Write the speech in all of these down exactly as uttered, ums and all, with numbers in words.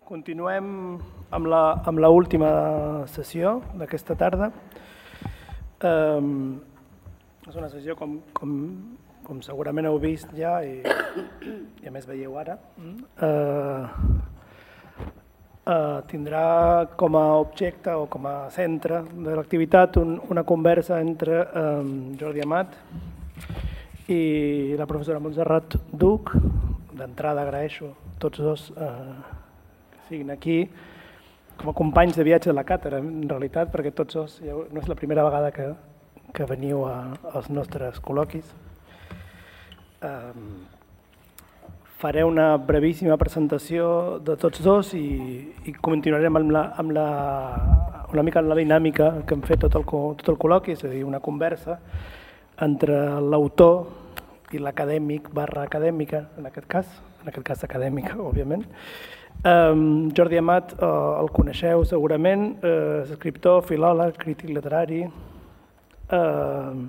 Continuem amb la, amb la última sessió d'aquesta tarda. Um, és una sessió com, com, com segurament heu vist ja i, i a més veieu ara. Uh, uh, tindrà com a objecte o com a centre de l'activitat un, una conversa entre um, Jordi Amat i la professora Montserrat Duch. D'entrada agraeixo a tots dos uh, siguin aquí com a companys de viatge de la càtedra, en realitat, perquè tots dos, no és la primera vegada que, que veniu a, als nostres col·loquis. Um, faré una brevíssima presentació de tots dos i, i continuarem amb, la, amb la, una mica en la dinàmica que hem fet tot el, tot el col·loqui, és a dir, una conversa entre l'autor i l'acadèmic barra acadèmica, en aquest cas, en aquest cas acadèmica, òbviament. Um, Jordi Amat uh, el coneixeu segurament, uh, és escriptor, filòleg, crític literari. Uh,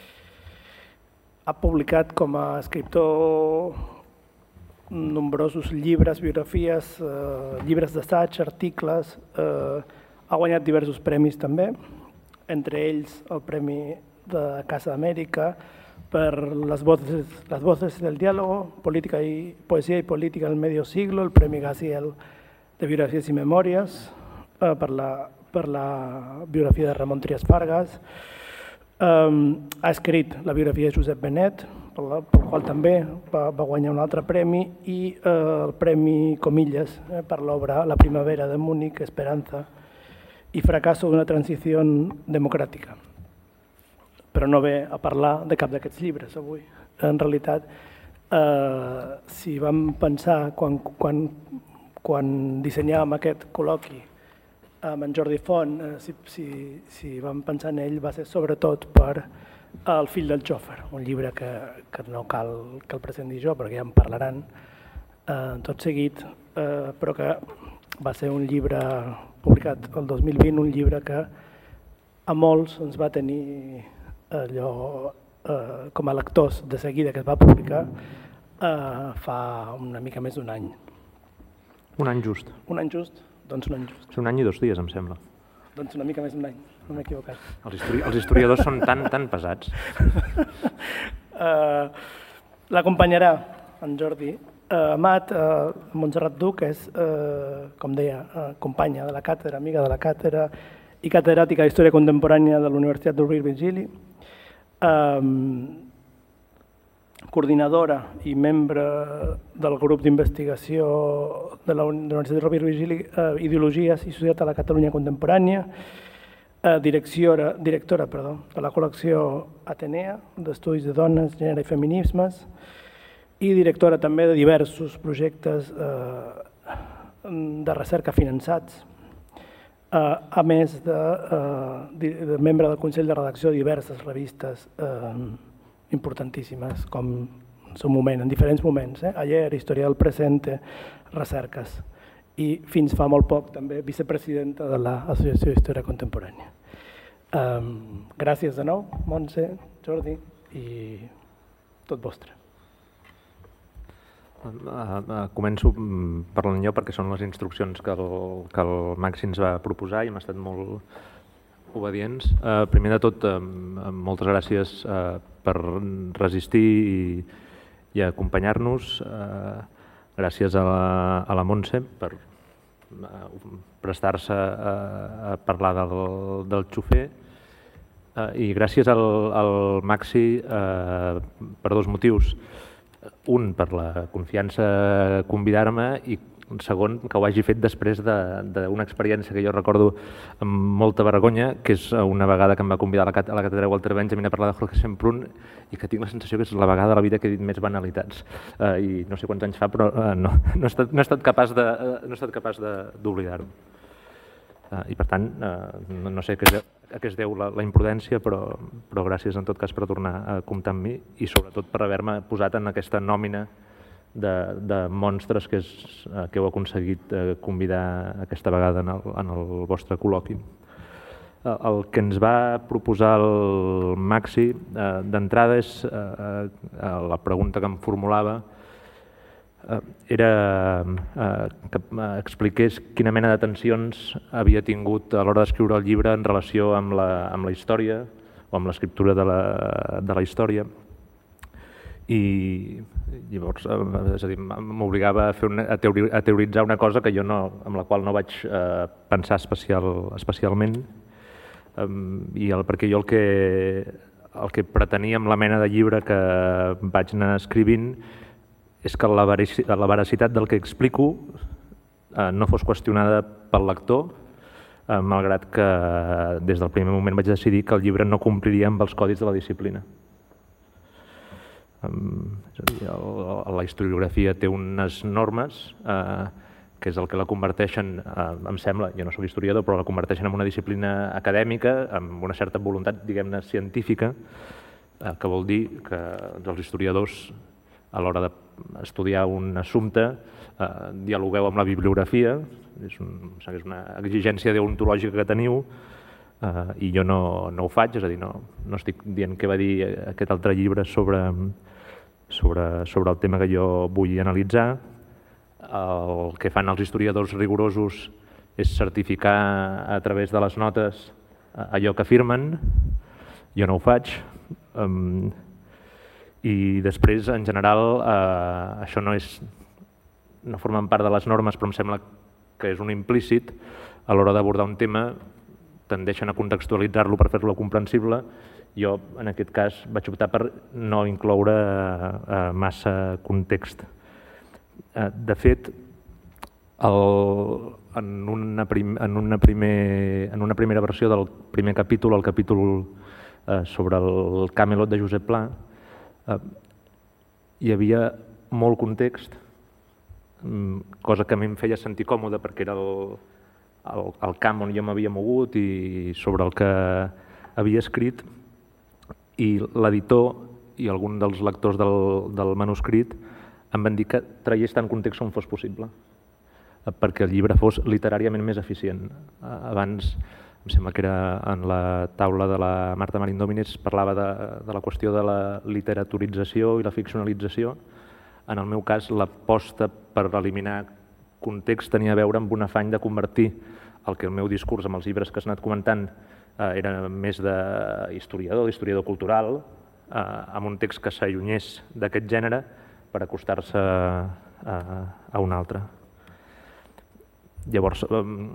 ha publicat com a escriptor nombrosos llibres, biografies, uh, llibres d'assaig, articles. Uh, ha guanyat diversos premis també, entre ells el Premi de Casa Amèrica per las voces, las voces del diálogo, política y poesía y política del medio siglo, el Premi Gaziel de biografías y memorias, eh, per, la, per la biografia de Ramon Trias Fargas. Um, ha escrit la biografia de Josep Benet, pel, pel qual també va, va guanyar un altre premi, i eh, el Premi Comillas eh, per l'obra La primavera de Múnich, Esperanza y fracaso d'una transició democràtica. Però no ve a parlar de cap d'aquests llibres avui. En realitat, eh, si vam pensar, quan, quan, quan dissenyàvem aquest col·loqui amb en Jordi Font, eh, si, si, si vam pensar en ell va ser sobretot per El fill del xòfer, un llibre que, que no cal que el presenti jo perquè ja en parlaran eh, tot seguit, eh, però que va ser un llibre publicat el dos mil vint, un llibre que a molts ens va tenir allò eh, com a lectors de seguida que es va publicar eh, fa una mica més d'un any. Un any just. Un any just? Doncs un any just. És un any i dos dies, em sembla. Doncs una mica més d'un any, no m'he equivocat. Els, histori els historiadors són tan, tan pesats. uh, L'acompanyarà en Jordi uh, Amat, uh, Montserrat Duch, que és, uh, com deia, uh, companya de la càtedra, amiga de la càtedra i catedràtica d'Història Contemporània de la Universitat de Rovira i Virgili. Um, coordinadora i membre del grup d'investigació de la Universitat de Rovira i Virgili, uh, Ideologies i Societat a la Catalunya Contemporània, uh, directora, directora perdó, de la col·lecció Atenea d'Estudis de Dones, Gènere i Feminismes, i directora també de diversos projectes uh, de recerca finançats, Uh, a més de, uh, de, de membre del Consell de Redacció de diverses revistes uh, importantíssimes, com en seu moment, en diferents moments, eh? Ayer, Història del Presente, Recerques, i fins fa molt poc també vicepresidenta de l'Associació d'Història Contemporània. Um, gràcies de nou, Montse, Jordi, i tot vostre. Uh, uh, començo parlant jo perquè són les instruccions que el, que el Maxi ens va proposar i hem estat molt obedients. Uh, primer de tot, uh, moltes gràcies uh, per resistir i, i acompanyar-nos. Uh, gràcies a la, a la Montse per uh, prestar-se a, a parlar del, del xofer. Uh, I gràcies al, al Maxi uh, per dos motius. Un, per la confiança a convidar-me, i un segon, que ho hagi fet després d'una experiència que jo recordo amb molta vergonya, que és una vegada que em va convidar a la, a la càtedra Walter Benjamin a parlar de Jorge Semprún, i que tinc la sensació que és la vegada de la vida que he dit més banalitats. Uh, I no sé quants anys fa, però uh, no, no, he estat, no he estat capaç de, uh, no he estat capaç d'oblidar-ho. Uh, I per tant, uh, no, no sé a què es deu, a què es deu la, la imprudència, però, però gràcies en tot cas per tornar a comptar amb mi i sobretot per haver-me posat en aquesta nòmina de, de monstres que, és, uh, que heu aconseguit uh, convidar aquesta vegada en el, en el vostre col·loqui. Uh, el que ens va proposar el Maxi uh, d'entrada és uh, uh, la pregunta que em formulava era que expliqués quina mena de tensions havia tingut a l'hora d'escriure el llibre en relació amb la, amb la història o amb l'escriptura de, la, de la història. I llavors, és a dir, m'obligava a, fer una, a, teori, a teoritzar una cosa que jo no, amb la qual no vaig eh, pensar especial, especialment. Um, I el, perquè jo el que, el que pretenia amb la mena de llibre que vaig anar escrivint és que la, veraci, la veracitat del que explico eh, no fos qüestionada pel lector, eh, malgrat que des del primer moment vaig decidir que el llibre no compliria amb els codis de la disciplina. Um, és a dir, el, la historiografia té unes normes eh, que és el que la converteixen, eh, em sembla, jo no soc historiador, però la converteixen en una disciplina acadèmica, amb una certa voluntat, diguem-ne, científica, eh, que vol dir que els historiadors, a l'hora d'estudiar un assumpte, eh, dialogueu amb la bibliografia, és, un, és una exigència deontològica que teniu, eh, i jo no, no ho faig, és a dir, no, no estic dient què va dir aquest altre llibre sobre, sobre, sobre el tema que jo vull analitzar. El que fan els historiadors rigorosos és certificar a través de les notes allò que afirmen, jo no ho faig. Um, I després, en general, eh, això no és, no formen part de les normes, però em sembla que és un implícit. A l'hora d'abordar un tema, tendeixen a contextualitzar-lo per fer-lo comprensible. Jo, en aquest cas, vaig optar per no incloure eh, massa context. Eh, de fet, el, en, una prim, en, una primer, en una primera versió del primer capítol, el capítol eh, sobre el Camelot de Josep Pla, eh, hi havia molt context, cosa que a mi em feia sentir còmode perquè era el, el, el camp on jo m'havia mogut i sobre el que havia escrit, i l'editor i algun dels lectors del, del manuscrit em van dir que traiés tant context com fos possible, perquè el llibre fos literàriament més eficient. Abans, em sembla que era en la taula de la Marta Marindomini, es parlava de, de la qüestió de la literaturització i la ficcionalització. En el meu cas, l'aposta per eliminar context tenia a veure amb un afany de convertir el que el meu discurs amb els llibres que has anat comentant eh, era més d'historiador, d'historiador cultural, eh, amb un text que s'allunyés d'aquest gènere per acostar-se a, a un altre. Llavors, el,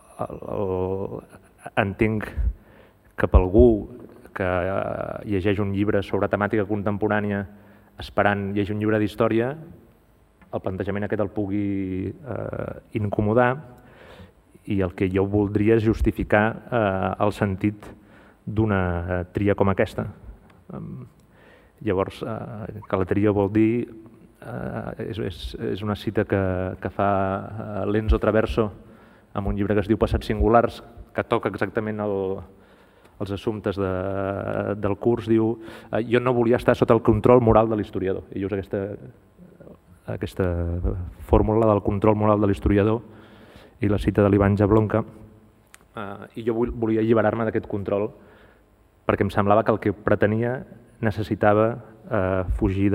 el, entenc que per algú que llegeix un llibre sobre temàtica contemporània esperant llegir un llibre d'història, el plantejament aquest el pugui eh, incomodar, i el que jo voldria és justificar eh, el sentit d'una tria com aquesta. Llavors, eh, que la tria vol dir, eh, és, és, és una cita que, que fa eh, Lenzo Traverso en un llibre que es diu Passats singulars, que toca exactament el, els assumptes de, del curs, diu eh, jo no volia estar sota el control moral de l'historiador. I llavors aquesta, aquesta fórmula del control moral de l'historiador i la cita de l'Ivan Jablonka, eh, i jo volia alliberar-me d'aquest control perquè em semblava que el que pretenia necessitava eh, fugir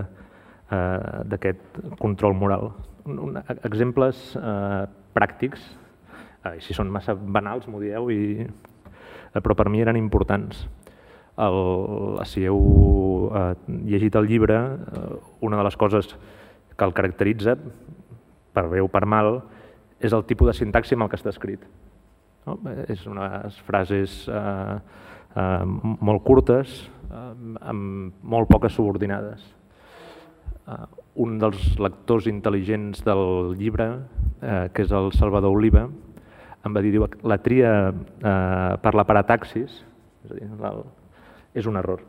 d'aquest eh, control moral. Un, exemples eh, pràctics, eh, si són massa banals m'ho dieu, i, eh, però per mi eren importants. El, si heu eh, llegit el llibre, eh, una de les coses que el caracteritza, per bé o per mal, és el tipus de sintaxi amb el que està escrit. No? És unes frases eh, eh, molt curtes, eh, amb molt poques subordinades. Eh, un dels lectors intel·ligents del llibre, eh, que és el Salvador Oliva, em va dir, diu, la tria eh, per la parataxis, és a dir, la, és un error.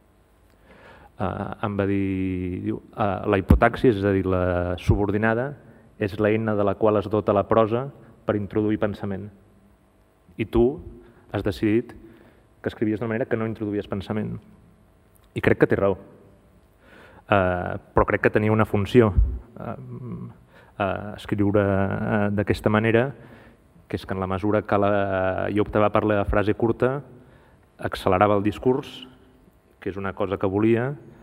Eh, em va dir, diu, eh, la hipotaxis, és a dir, la subordinada, és l'eina de la qual es dota la prosa per introduir pensament. I tu has decidit que escrivies d'una manera que no introduïes pensament. I crec que té raó. Uh, però crec que tenia una funció. Uh, uh, escriure uh, d'aquesta manera, que és que en la mesura que la, jo optava per la frase curta, accelerava el discurs, que és una cosa que volia,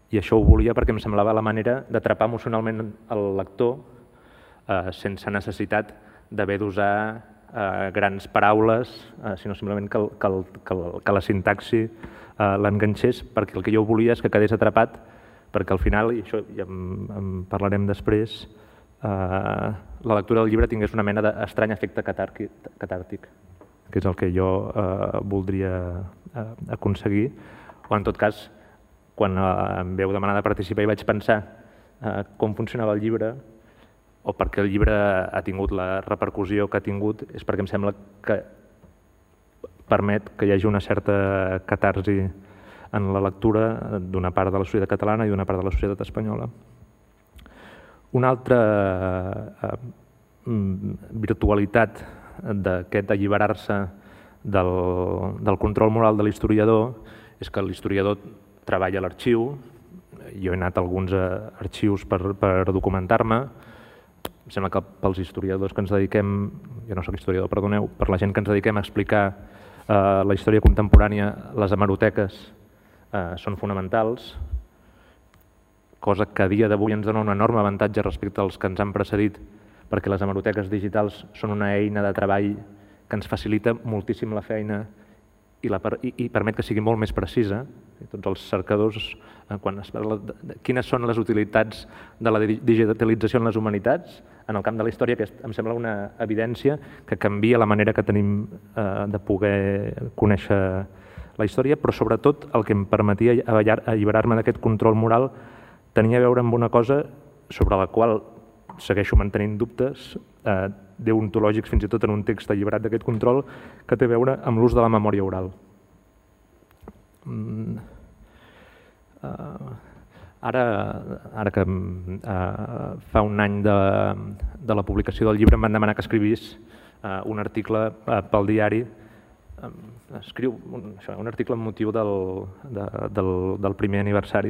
I això ho volia perquè em semblava la manera d'atrapar emocionalment el lector eh, sense necessitat d'haver d'usar eh, grans paraules, eh, sinó simplement que, el, que, el, que, el, que la sintaxi eh, l'enganxés, perquè el que jo volia és que quedés atrapat, perquè al final, i això ja en, en parlarem després, eh, la lectura del llibre tingués una mena d'estrany efecte catàrtic, que és el que jo eh, voldria eh, aconseguir, o en tot cas, quan em veu demanar de participar i vaig pensar eh, com funcionava el llibre o perquè el llibre ha tingut la repercussió que ha tingut, és perquè em sembla que permet que hi hagi una certa catarsi en la lectura d'una part de la societat catalana i d'una part de la societat espanyola. Una altra eh, virtualitat d'aquest alliberar-se del, del control moral de l'historiador és que l'historiador treballa a l'arxiu, jo he anat a alguns arxius per, per documentar-me, em sembla que pels historiadors que ens dediquem, jo no soc historiador, perdoneu, per la gent que ens dediquem a explicar eh, la història contemporània, les hemeroteques eh, són fonamentals, cosa que a dia d'avui ens dona un enorme avantatge respecte als que ens han precedit, perquè les hemeroteques digitals són una eina de treball que ens facilita moltíssim la feina i, la, i, i permet que sigui molt més precisa. Tots els cercadors, quan es parla de quines són les utilitats de la digitalització en les humanitats, en el camp de la història, que em sembla una evidència que canvia la manera que tenim eh, de poder conèixer la història, però sobretot el que em permetia alliberar-me d'aquest control moral tenia a veure amb una cosa sobre la qual segueixo mantenint dubtes, eh, deontològics fins i tot en un text alliberat d'aquest control, que té a veure amb l'ús de la memòria oral. Mm. Uh, ara, ara que uh, fa un any de, de la publicació del llibre em van demanar que escrivís uh, un article uh, pel diari, um, escriu un, això, un article amb motiu del, de, del, del primer aniversari.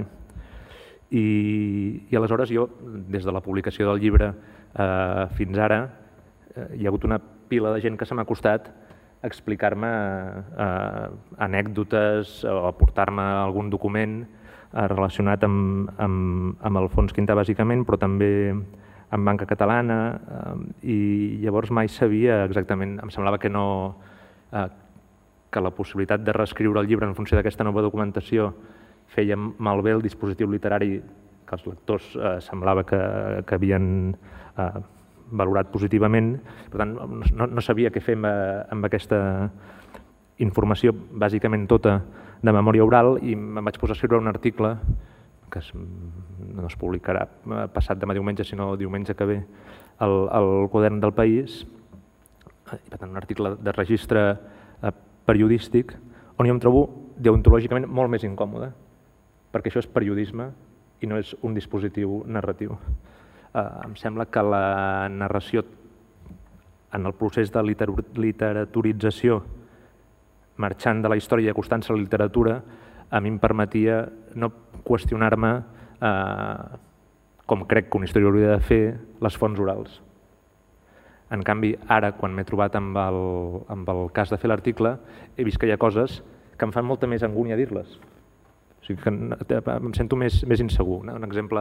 I, i aleshores jo, des de la publicació del llibre eh, fins ara, eh, hi ha hagut una pila de gent que se m'ha acostat a explicar-me eh, anècdotes o aportar-me algun document eh, relacionat amb, amb, amb el Fons Quintà, bàsicament, però també amb Banca Catalana, eh, i llavors mai sabia exactament, em semblava que no, eh, que la possibilitat de reescriure el llibre en funció d'aquesta nova documentació feia malbé el dispositiu literari que els lectors eh, semblava que, que havien eh, valorat positivament. Per tant, no, no sabia què fer amb, amb aquesta informació, bàsicament tota de memòria oral, i em vaig posar a escriure un article que es, no es publicarà passat demà diumenge, sinó diumenge que ve, al, al Quadern del País, i per tant un article de registre eh, periodístic, on jo em trobo deontològicament molt més incòmode, perquè això és periodisme i no és un dispositiu narratiu. Eh, em sembla que la narració en el procés de liter literaturització, marxant de la història i acostant-se a la literatura, a mi em permetia no qüestionar-me, eh, com crec que un historiador hauria de fer, les fonts orals. En canvi, ara, quan m'he trobat amb el, amb el cas de fer l'article, he vist que hi ha coses que em fan molta més angúnia dir-les. O sigui que em sento més, més insegur. Un exemple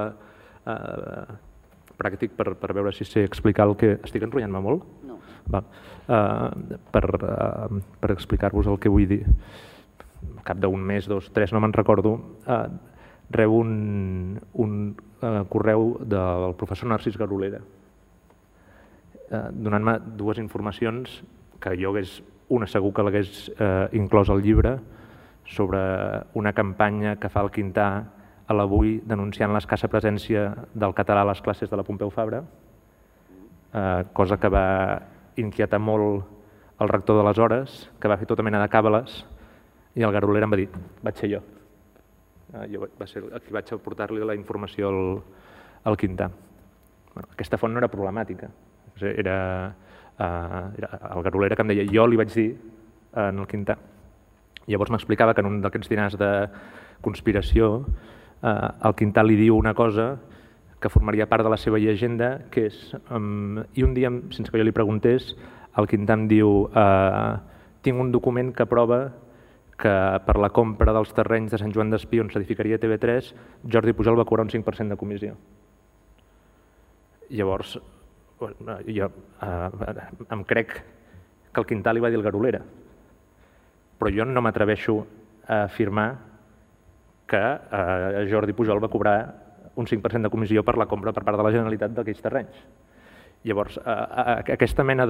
eh, pràctic per, per veure si sé explicar el que... Estic enrotllant-me molt? No. Va. Uh, per uh, per explicar-vos el que vull dir. Al cap d'un mes, dos, tres, no me'n recordo, uh, rebo un, un uh, correu del professor Narcís Garolera, uh, donant-me dues informacions que jo hagués, una segur que l'hagués uh, inclòs al llibre, sobre una campanya que fa el Quintà a l'Avui denunciant l'escassa presència del català a les classes de la Pompeu Fabra, eh, cosa que va inquietar molt el rector d'aleshores, que va fer tota mena de càbales, i el Garolera em va dir, vaig ser jo. Eh, jo va ser el que vaig aportar-li la informació al, al Quintà. Bueno, aquesta font no era problemàtica, era, eh, era el Garolera que em deia, jo li vaig dir eh, en el Quintà. Llavors m'explicava que en un d'aquests dinars de conspiració eh, el Quintà li diu una cosa que formaria part de la seva llegenda, que és, um, i un dia, sense que jo li preguntés, el Quintà em diu eh, tinc un document que prova que per la compra dels terrenys de Sant Joan d'Espí on s'edificaria T V tres, Jordi Pujol va cobrar un cinc per cent de comissió. Llavors, jo em crec que el Quintà li va dir el Garolera, però jo no m'atreveixo a afirmar que Jordi Pujol va cobrar un cinc per cent de comissió per la compra per part de la Generalitat d'aquells terrenys. Llavors, aquesta mena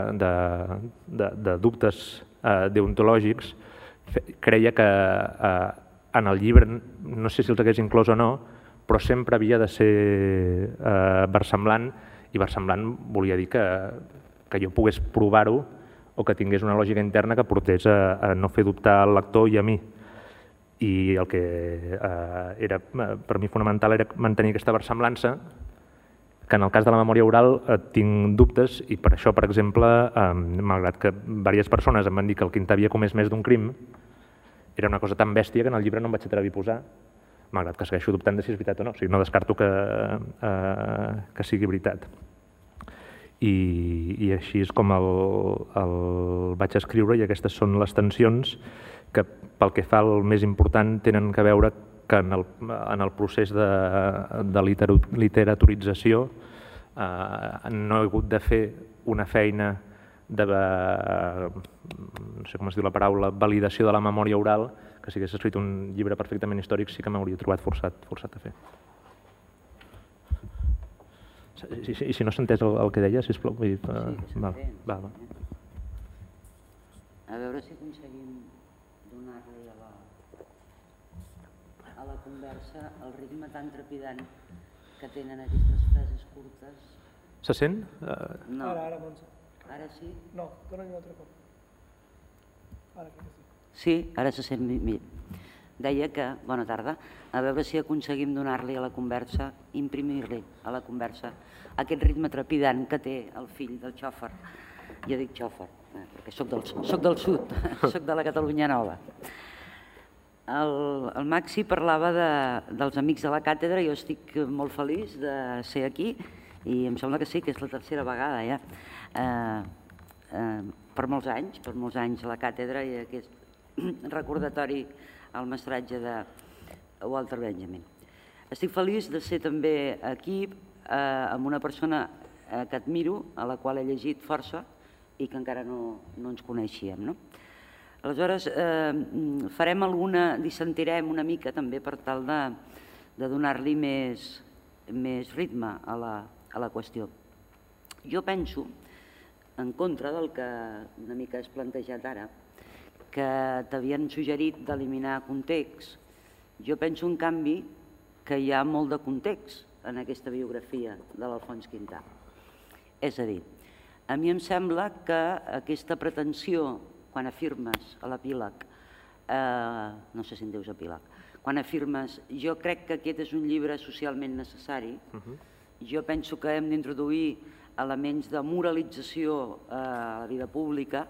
de dubtes deontològics creia que en el llibre, no sé si els hagués inclòs o no, però sempre havia de ser versemblant, i versemblant volia dir que jo pogués provar-ho o que tingués una lògica interna que portés a no fer dubtar al lector i a mi. I el que era per mi fonamental era mantenir aquesta versemblança, que en el cas de la memòria oral tinc dubtes, i per això, per exemple, malgrat que diverses persones em van dir que el Quintà havia comès més d'un crim, era una cosa tan bèstia que en el llibre no em vaig atrevir a posar, malgrat que segueixo dubtant de si és veritat o no. O sigui, no descarto que sigui veritat. I així és com el vaig escriure, i aquestes són les tensions que, pel que fa al més important, tenen a veure que en el procés de literaturització no he hagut de fer una feina de, no sé com es diu la paraula, validació de la memòria oral, que si hagués escrit un llibre perfectament històric sí que m'hauria trobat forçat a fer. I si no s'ha entès el que deia, sisplau. Sí, que s'entén. A veure si aconseguim donar-li a la conversa el ritme tan trepidant que tenen aquestes frases curtes. Se sent? No. Ara, ara, Montse. Ara sí? No, dóna-li un altre cop. Ara crec que sí. Sí, ara se sent millor. Deia que, bona tarda, a veure si aconseguim donar-li a la conversa, imprimir-li a la conversa aquest ritme trepidant que té el fill del xòfer. Jo dic xòfer, perquè soc del sud, soc de la Catalunya Nova. El Maxi parlava dels amics de la càtedra, jo estic molt feliç de ser aquí i em sembla que sí, que és la tercera vegada ja. Per molts anys, per molts anys a la càtedra i aquest recordatori al mestratge de Walter Benjamin. Estic feliç de ser també aquí amb una persona que admiro, a la qual he llegit força i que encara no ens coneixíem. Aleshores, farem alguna, dissentirem una mica també per tal de donar-li més ritme a la qüestió. Jo penso, en contra del que una mica has plantejat ara, que t'havien suggerit d'eliminar context, jo penso, en canvi, que hi ha molt de context en aquesta biografia de l'Alfons Quintà. És a dir, a mi em sembla que aquesta pretensió, quan afirmes a l'epíleg, no sé si en dius epíleg, quan afirmes jo crec que aquest és un llibre socialment necessari, jo penso que hem d'introduir elements de moralització a la vida pública,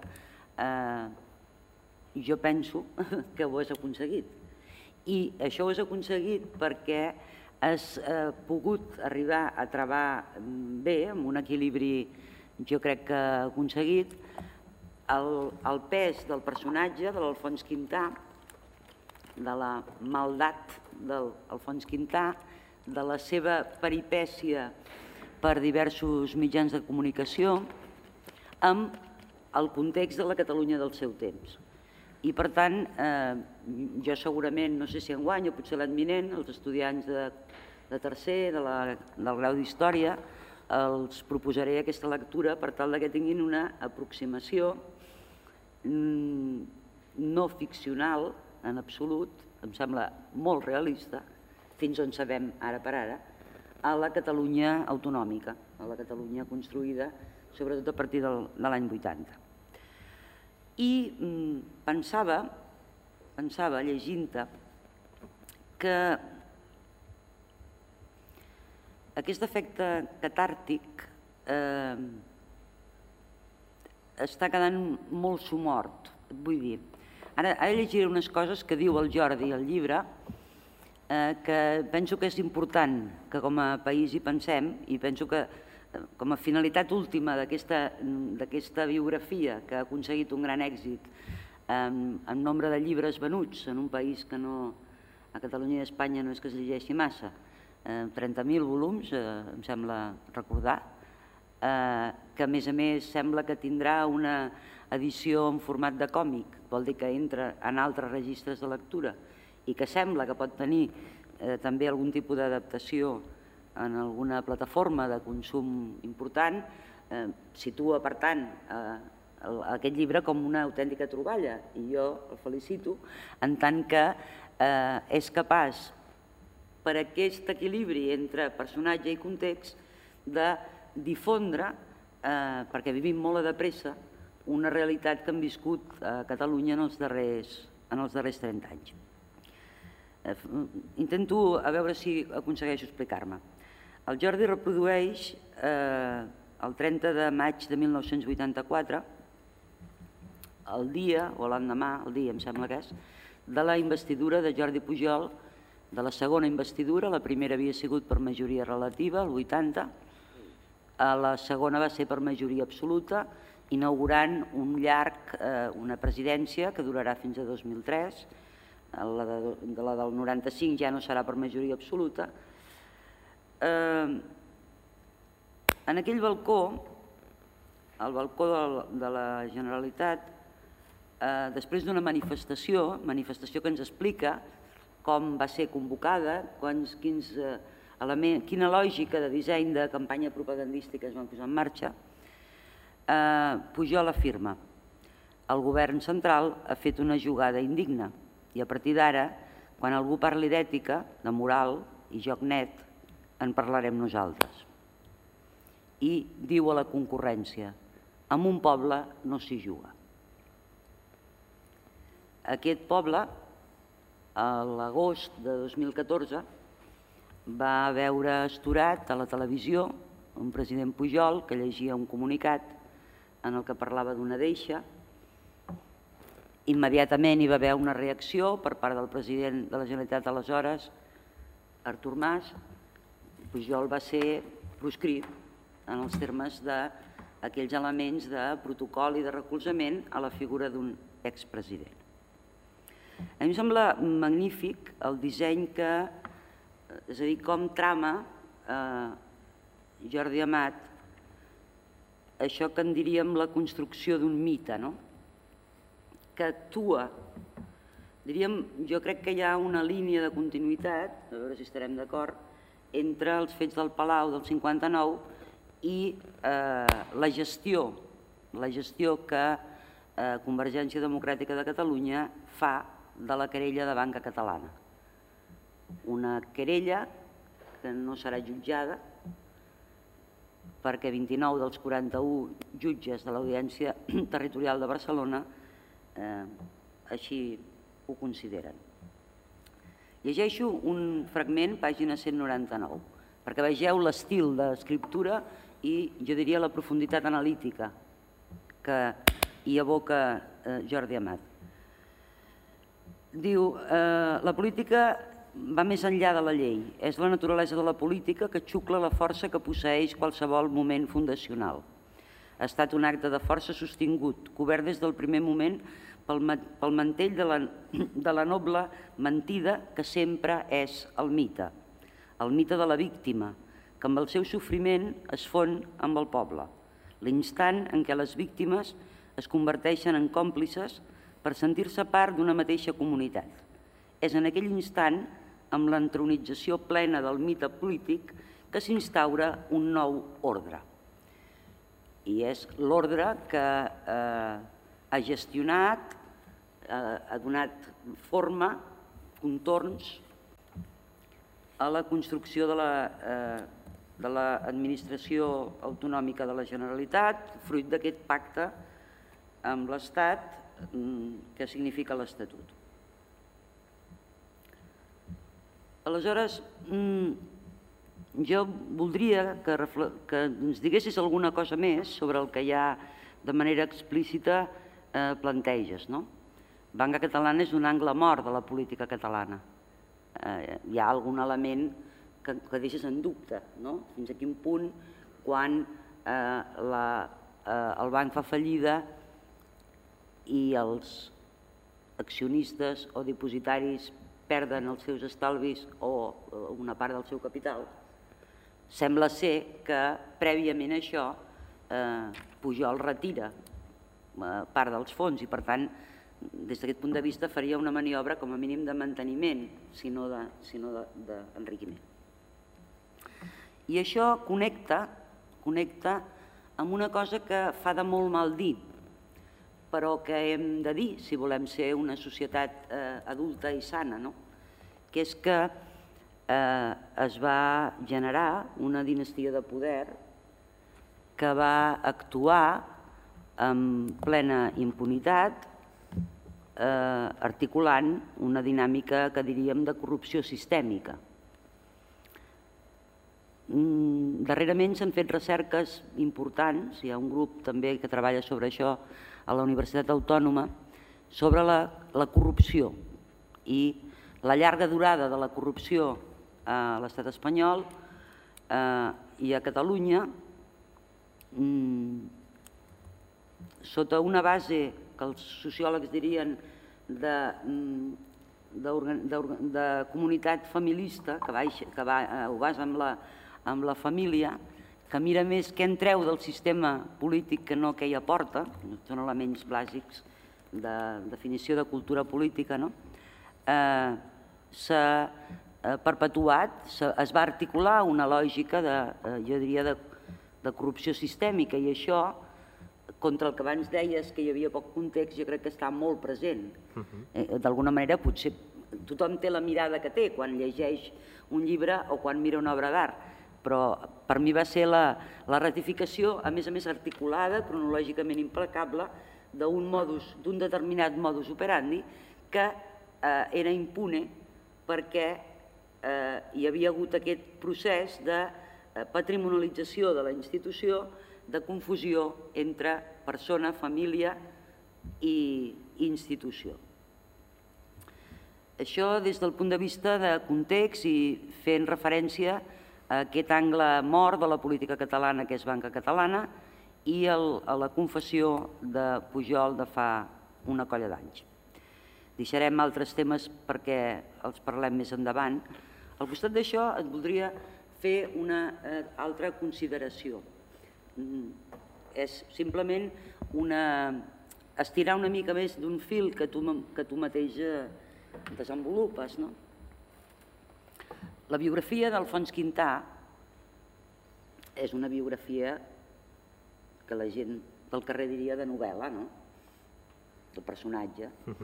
jo penso que ho has aconseguit. I això ho has aconseguit perquè has pogut arribar a trobar bé, amb un equilibri, jo crec que aconseguit, el pes del personatge de l'Alfons Quintà, de la maldat de l'Alfons Quintà, de la seva peripècia per diversos mitjans de comunicació, amb el context de la Catalunya del seu temps. I, per tant, jo segurament, no sé si enguany o potser l'any vinent, els estudiants de tercer, del grau d'Història, els proposaré aquesta lectura per tal que tinguin una aproximació no ficcional, en absolut, em sembla molt realista, fins on sabem ara per ara, a la Catalunya autonòmica, a la Catalunya construïda, sobretot a partir de l'any vuitanta. I pensava, pensava, llegint-te, que aquest efecte catàrtic està quedant molt somort, et vull dir. Ara llegiré unes coses que diu el Jordi al llibre, que penso que és important que com a país hi pensem, i penso que com a finalitat última d'aquesta biografia que ha aconseguit un gran èxit en nombre de llibres venuts en un país que no, a Catalunya i a Espanya no és que es llegeixi massa, trenta mil volums, em sembla recordar, que a més a més sembla que tindrà una edició en format de còmic, vol dir que entra en altres registres de lectura i que sembla que pot tenir també algun tipus d'adaptació en alguna plataforma de consum important, situa, per tant, aquest llibre com una autèntica troballa i jo el felicito en tant que és capaç, per aquest equilibri entre personatge i context, de difondre, perquè vivim molt de pressa, una realitat que hem viscut a Catalunya en els darrers trenta anys. Intento a veure si aconsegueixo explicar-me. El Jordi reprodueix el trenta de maig de mil nou-cents vuitanta-quatre, el dia, o l'endemà, el dia em sembla que és, de la investidura de Jordi Pujol, de la segona investidura. La primera havia sigut per majoria relativa, el vuitanta, la segona va ser per majoria absoluta, inaugurant un llarg, una presidència que durarà fins a dos mil tres, la del noranta-cinc ja no serà per majoria absoluta. En aquell balcó, el balcó de la Generalitat, després d'una manifestació, manifestació que ens explica com va ser convocada, quina lògica de disseny de campanya propagandística es van posar en marxa, Pujol afirma: el govern central ha fet una jugada indigna i a partir d'ara, quan algú parli d'ètica, de moral i joc net, en parlarem nosaltres. I diu a la concurrència: amb un poble no s'hi juga. Aquest poble, a l'agost de dos mil catorze, va veure asturat a la televisió un president Pujol que llegia un comunicat en el que parlava d'una deixa. Immediatament hi va haver una reacció per part del president de la Generalitat aleshores, Artur Mas. Pujol va ser proscrit en els termes d'aquells elements de protocol i de recolzament a la figura d'un expresident. A mi em sembla magnífic el disseny que, és a dir, com trama Jordi Amat això que en diríem la construcció d'un mite, no? Que actua, diríem, jo crec que hi ha una línia de continuïtat, a veure si estarem d'acord, entre els fets del Palau del cinquanta-nou i la gestió, la gestió que Convergència Democràtica de Catalunya fa de la querella de Banca Catalana. Una querella que no serà jutjada perquè vint-i-nou dels quaranta-u jutges de l'Audiència Territorial de Barcelona així ho consideren. Llegeixo un fragment, pàgina cent noranta-nou, perquè vegeu l'estil d'escriptura i, jo diria, la profunditat analítica que hi evoca Jordi Amat. Diu, la política va més enllà de la llei. És la naturalesa de la política que xucla la força que posseeix qualsevol moment fundacional. Ha estat un acte de força sostingut, cobert des del primer moment pel mantell de la noble mentida que sempre és el mite. El mite de la víctima, que amb el seu sofriment es fon amb el poble. L'instant en què les víctimes es converteixen en còmplices per sentir-se part d'una mateixa comunitat. És en aquell instant, amb l'entronització plena del mite polític, que s'instaura un nou ordre. I és l'ordre que ha gestionat, ha donat forma, contorns, a la construcció de l'administració autonòmica de la Generalitat, fruit d'aquest pacte amb l'Estat que significa l'Estatut. Aleshores, jo voldria que ens diguessis alguna cosa més sobre el que ja de manera explícita planteges. Banca Catalana és un angle mort de la política catalana. Hi ha algun element que deixes en dubte, fins a quin punt, quan el banc fa fallida i els accionistes o dipositaris perden els seus estalvis o una part del seu capital, sembla ser que prèviament a això Pujol retira part dels fons i per tant des d'aquest punt de vista faria una maniobra com a mínim de manteniment, si no d'enriquiment. I això connecta amb una cosa que fa de molt mal dir, però que hem de dir si volem ser una societat adulta i sana, que és que es va generar una dinastia de poder que va actuar amb plena impunitat, articulant una dinàmica que diríem de corrupció sistèmica. Darrerament s'han fet recerques importants, hi ha un grup també que treballa sobre això a la Universitat Autònoma, sobre la corrupció i la llarga durada de la corrupció a l'estat espanyol i a Catalunya sota una base que els sociòlegs dirien de comunitat familista, que ho basa en la família, que mira més què en treu del sistema polític que no què hi aporta, són elements bàsics de definició de cultura política, s'ha perpetuat, es va articular una lògica, jo diria, de corrupció sistèmica i això, contra el que abans deies que hi havia poc context, jo crec que està molt present. D'alguna manera, potser tothom té la mirada que té quan llegeix un llibre o quan mira una obra d'art, però per mi va ser la ratificació, a més a més articulada, cronològicament implacable, d'un determinat modus operandi que era impune perquè hi havia hagut aquest procés de patrimonialització de la institució, de confusió entre persona, família i institució. Això des del punt de vista de context i fent referència a aquest angle mort de la política catalana que és Banca Catalana i a la confessió de Pujol de fa una colla d'anys. Deixarem altres temes perquè els parlem més endavant. Al costat d'això et voldria fer una altra consideració. És simplement estirar una mica més d'un fil que tu mateix desenvolupes. La biografia d'Alfons Quintà és una biografia que la gent del carrer diria de novel·la, del personatge,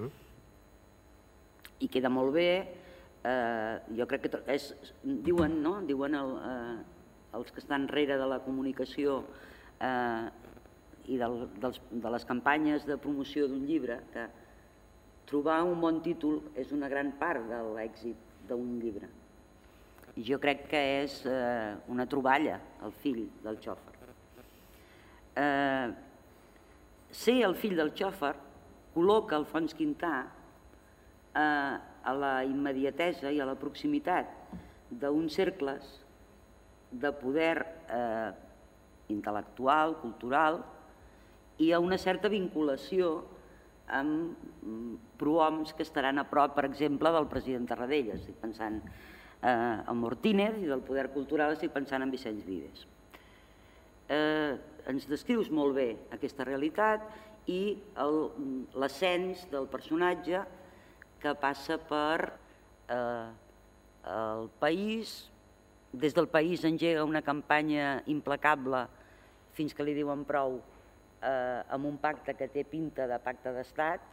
i queda molt bé. Jo crec que diuen els que estan enrere de la comunicació i de les campanyes de promoció d'un llibre que trobar un bon títol és una gran part de l'èxit d'un llibre. I jo crec que és una troballa, el fill del xòfer. Ser el fill del xòfer col·loca Alfons Quintà a la immediatesa i a la proximitat d'uns cercles de poder intel·lectual, cultural, i a una certa vinculació amb prohoms que estaran a prop, per exemple, del president Tarradellas. Estic pensant en Mortínez i del poder cultural estic pensant en Vicenç Vives. Ens descrius molt bé aquesta realitat i l'ascens del personatge que passa per el país, des del país engega una campanya implacable fins que li diuen prou amb un pacte que té pinta de pacte d'estat,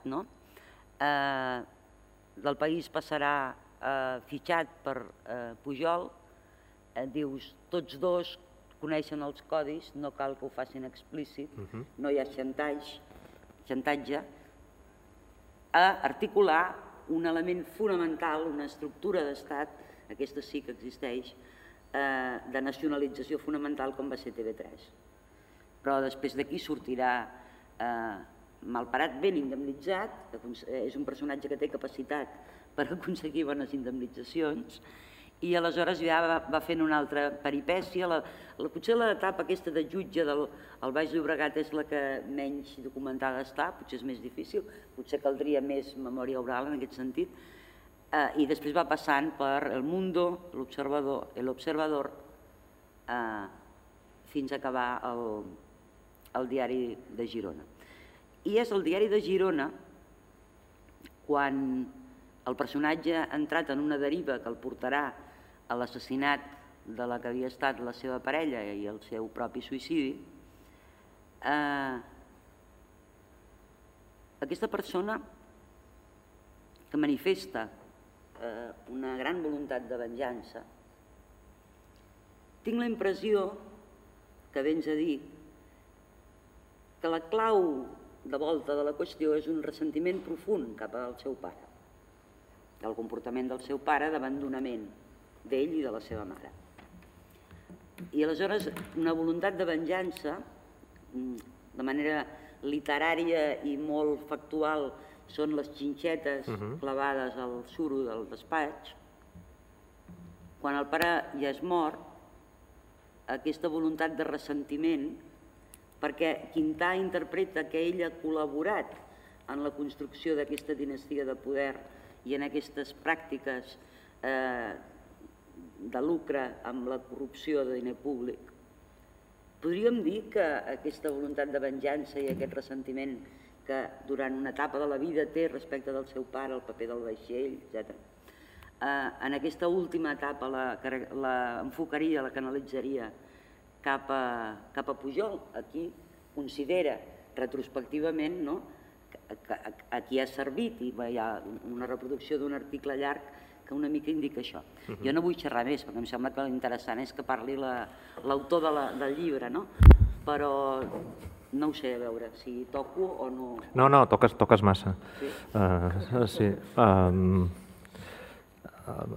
del país passarà fitxat per Pujol, dius, tots dos coneixen els codis, no cal que ho facin explícit, no hi ha xantatge, a articular un element fonamental, una estructura d'estat, aquesta sí que existeix, de nacionalització fonamental com va ser T V tres. Però després d'aquí sortirà malparat, ben indemnitzat, és un personatge que té capacitat per aconseguir bones indemnitzacions i aleshores ja va, va fent una altra peripècia. La, la, potser l'etapa aquesta de jutge del Baix Llobregat és la que menys documentada està, potser és més difícil, potser caldria més memòria oral en aquest sentit, eh, i després va passant per El Mundo, L'Observador, L'Observador, eh, fins a acabar el, el diari de Girona. I és el diari de Girona quan el personatge ha entrat en una deriva que el portarà a l'assassinat de la que havia estat la seva parella i el seu propi suïcidi, eh, aquesta persona que manifesta eh, una gran voluntat de venjança, tinc la impressió, que vens a dir, que la clau de volta de la qüestió és un ressentiment profund cap al seu pare, del comportament del seu pare d'abandonament d'ell i de la seva mare. I aleshores una voluntat de venjança, de manera literària i molt factual, són les xinxetes clavades al suro del despatx. Quan el pare ja és mort, aquesta voluntat de ressentiment, perquè Quintà interpreta que ell ha col·laborat en la construcció d'aquesta dinastia de poder i en aquestes pràctiques eh, de lucre amb la corrupció de diner públic. Podríem dir que aquesta voluntat de venjança i aquest ressentiment que durant una etapa de la vida té respecte del seu pare, el paper del vaixell, etcètera, eh, en aquesta última etapa l'enfocaria, la, la canalitzaria cap a, cap a Pujol. Aquí considera retrospectivament, no?, a qui ha servit, i hi ha una reproducció d'un article llarg que una mica indica això. Uh-huh. Jo no vull xerrar més, perquè em sembla que l'interessant és que parli l'autor la, de la, del llibre, no? Però no ho sé, a veure, si toco o no... No, no, toques, toques massa. Sí? Uh, sí. Um, uh,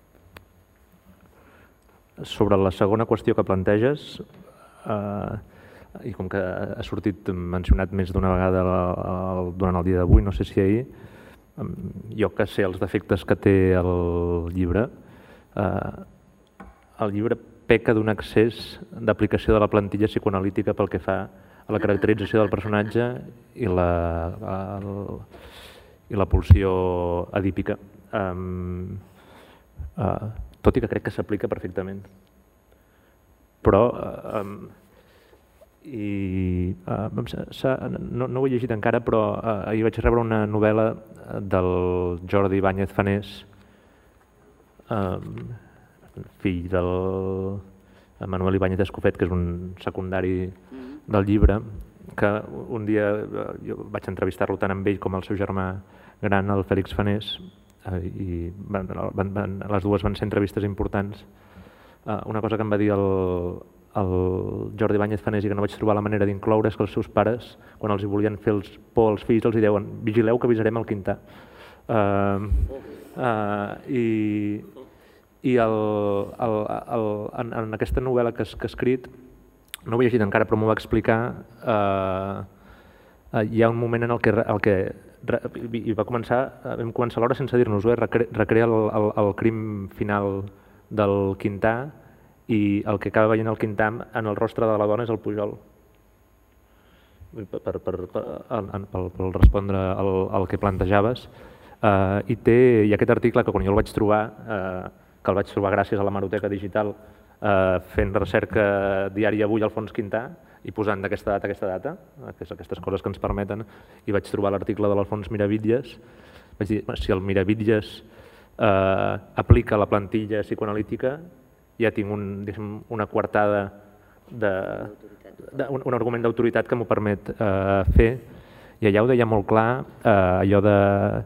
sobre la segona qüestió que planteges, uh, i com que ha sortit mencionat més d'una vegada el, durant el dia d'avui, no sé si ahir, jo que sé els defectes que té el llibre, eh, el llibre peca d'un excés d'aplicació de la plantilla psicoanalítica pel que fa a la caracterització del personatge i la, el, i la pulsió edípica, um, uh, tot i que crec que s'aplica perfectament. Però um, i uh, no, no ho he llegit encara, però uh, ahir vaig rebre una novel·la del Jordi Ibáñez Fanés, um, fill del Manuel Ibáñez Escofet, que és un secundari del llibre, que un dia uh, jo vaig entrevistar-lo tant amb ell com el seu germà gran, el Fèlix Fanés, uh, i van, van, van, les dues van ser entrevistes importants. Uh, una cosa que em va dir el el Jordi Ibáñez Fanés i que no vaig trobar la manera d'incloure és que els seus pares, quan els hi volien fer els, por als fills, els hi deuen vigileu que avisarem el Quintà. Uh, uh, I i el, el, el, en, en aquesta novel·la que, que he escrit, no ho he llegit encara però m'ho va explicar, uh, uh, hi ha un moment en el que, el que i va començar, vam començar l'hora sense dir-nos-ho, recre, recrear el, el, el crim final del Quintà, i el que acaba veient el Quintà en el rostre de la dona és el Pujol. Per, per, per, per, per, per respondre al, al que plantejaves. Uh, i té i aquest article que quan jo el vaig trobar, uh, que el vaig trobar gràcies a l'hemeroteca digital, uh, fent recerca diària avui al Fons Quintà i posant d'aquesta data a aquesta data, aquestes coses que ens permeten, i vaig trobar l'article de l'Alfons Miravitlles. Vaig dir, si el Miravitlles uh, aplica la plantilla psicoanalítica, ja tinc un, una coartada, de, de, un, un argument d'autoritat que m'ho permet eh, fer. I allà ho deia molt clar, eh, allò de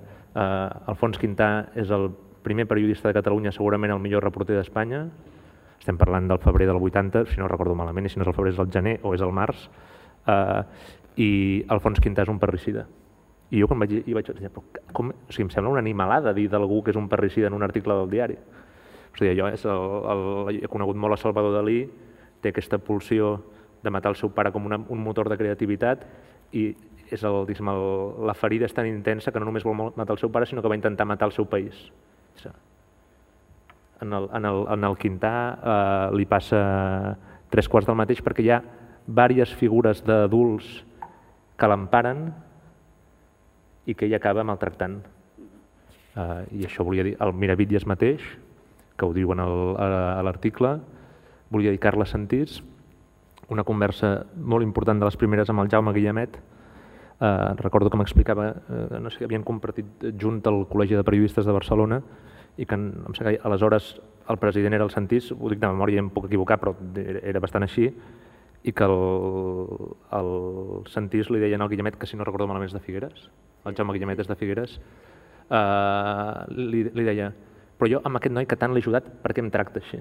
eh, Alfons Quintà és el primer periodista de Catalunya, segurament el millor reporter d'Espanya. Estem parlant del febrer del vuitanta, si no recordo malament, i si no és el febrer és el gener o és el març. Eh, I Alfons Quintà és un parricida. I jo quan vaig dir, vaig dir com, o sigui, em sembla una animalada dir d'algú que és un parricida en un article del diari. O sigui, jo és el, el, he conegut molt a Salvador Dalí, té aquesta pulsió de matar el seu pare com una, un motor de creativitat i és el, diguem, el, la ferida és tan intensa que no només vol matar el seu pare, sinó que va intentar matar el seu país. en el, en el, en el Quintà eh, li passa tres quarts del mateix perquè hi ha diverses figures d'adults que l'emparen i que ell acaba maltractant. Uh, I això volia dir el Miravitlles mateix, que ho diuen el, a, a l'article, volia dir Carles Sentís, una conversa molt important de les primeres amb el Jaume Guillemet. Uh, recordo que m'explicava, uh, no sé, que havien compartit junt al Col·legi de Periodistes de Barcelona i que, em sembla que aleshores el president era el Sentís, ho dic de memòria, em puc equivocar, però era bastant així, i que el, el Sentís li deien al Guillemet, que si no recordo malament és de Figueres, el Jaume Guillemet és de Figueres, uh, li, li deia, però jo amb aquest noi que tant l'he ajudat, per què em tracta així?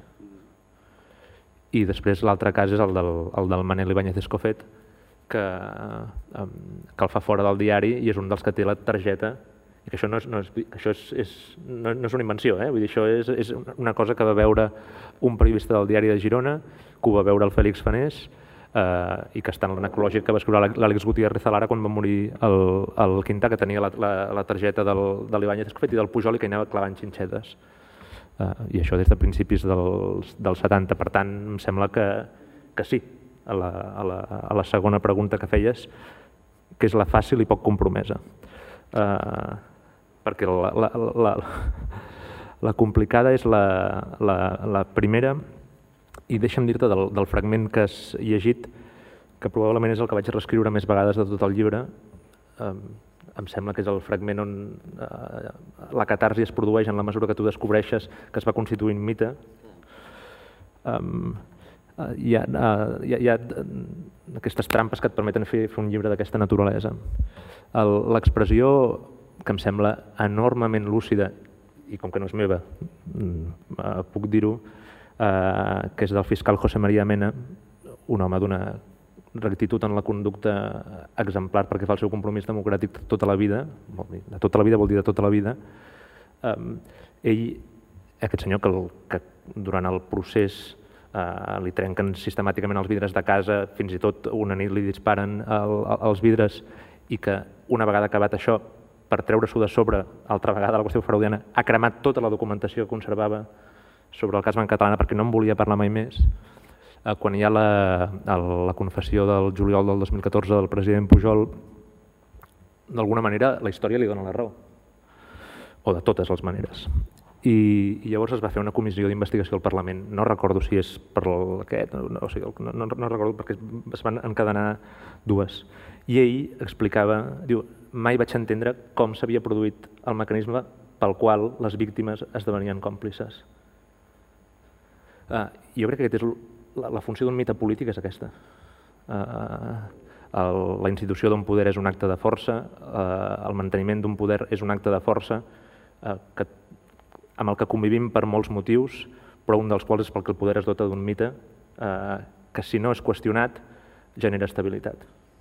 I després l'altre cas és el del, el del Manel Ibáñez Escofet, que, um, que el fa fora del diari i és un dels que té la targeta, i que això no és, no és, que això és, és, no, no és una invenció, eh? Vull dir, això és, és una cosa que va veure un periodista del diari de Girona, que ho va veure el Fèlix Fanés, eh, i que està en l'anacrològic que va escriure l'Àlex Gutiérrez Alara quan va morir el, el Quintà, que tenia la, la, la targeta del, de l'Ibáñez Escofet i del Pujol i que hi anava clavant xinxetes. Uh, I això des de principis dels, dels setanta. Per tant, em sembla que, que sí, a la, a, la, a la segona pregunta que feies, que és la fàcil i poc compromesa. Uh, perquè la, la, la, la complicada és la, la, la primera, i deixa'm dir-te del, del fragment que has llegit, que probablement és el que vaig reescriure més vegades de tot el llibre. Um, em sembla que és el fragment on eh, la catarsi es produeix en la mesura que tu descobreixes que es va constituint mite. Um, uh, hi, ha, uh, hi, ha, hi ha aquestes trampes que et permeten fer, fer un llibre d'aquesta naturalesa. L'expressió que em sembla enormement lúcida, i com que no és meva, uh, puc dir-ho, uh, que és del fiscal José María Mena, un home d'una rectitud en la conducta exemplar perquè fa el seu compromís democràtic de tota la vida, de tota la vida vol dir de tota la vida. Um, ell, aquest senyor que, el, que durant el procés uh, li trenquen sistemàticament els vidres de casa, fins i tot una nit li disparen el, els vidres, i que una vegada acabat això, per treure-s'ho de sobre, altra vegada la qüestió freudiana, ha cremat tota la documentació que conservava sobre el cas Banca Catalana perquè no en volia parlar mai més. Quan hi ha la, la confessió del juliol del dos mil catorze del president Pujol, d'alguna manera la història li dona la raó, o de totes les maneres. I, i llavors es va fer una comissió d'investigació al Parlament. No recordo si és per aquest, no, o sigui, no, no, no recordo perquè es van encadenar dues. I ell explicava, diu, mai vaig entendre com s'havia produït el mecanisme pel qual les víctimes esdevenien còmplices. Uh, jo crec que aquest és La, la funció d'un mite polític és aquesta. Uh, el, la institució d'un poder és un acte de força, uh, el manteniment d'un poder és un acte de força uh, que, amb el que convivim per molts motius, però un dels quals és perquè el poder es dota d'un mite uh, que, si no és qüestionat, genera estabilitat.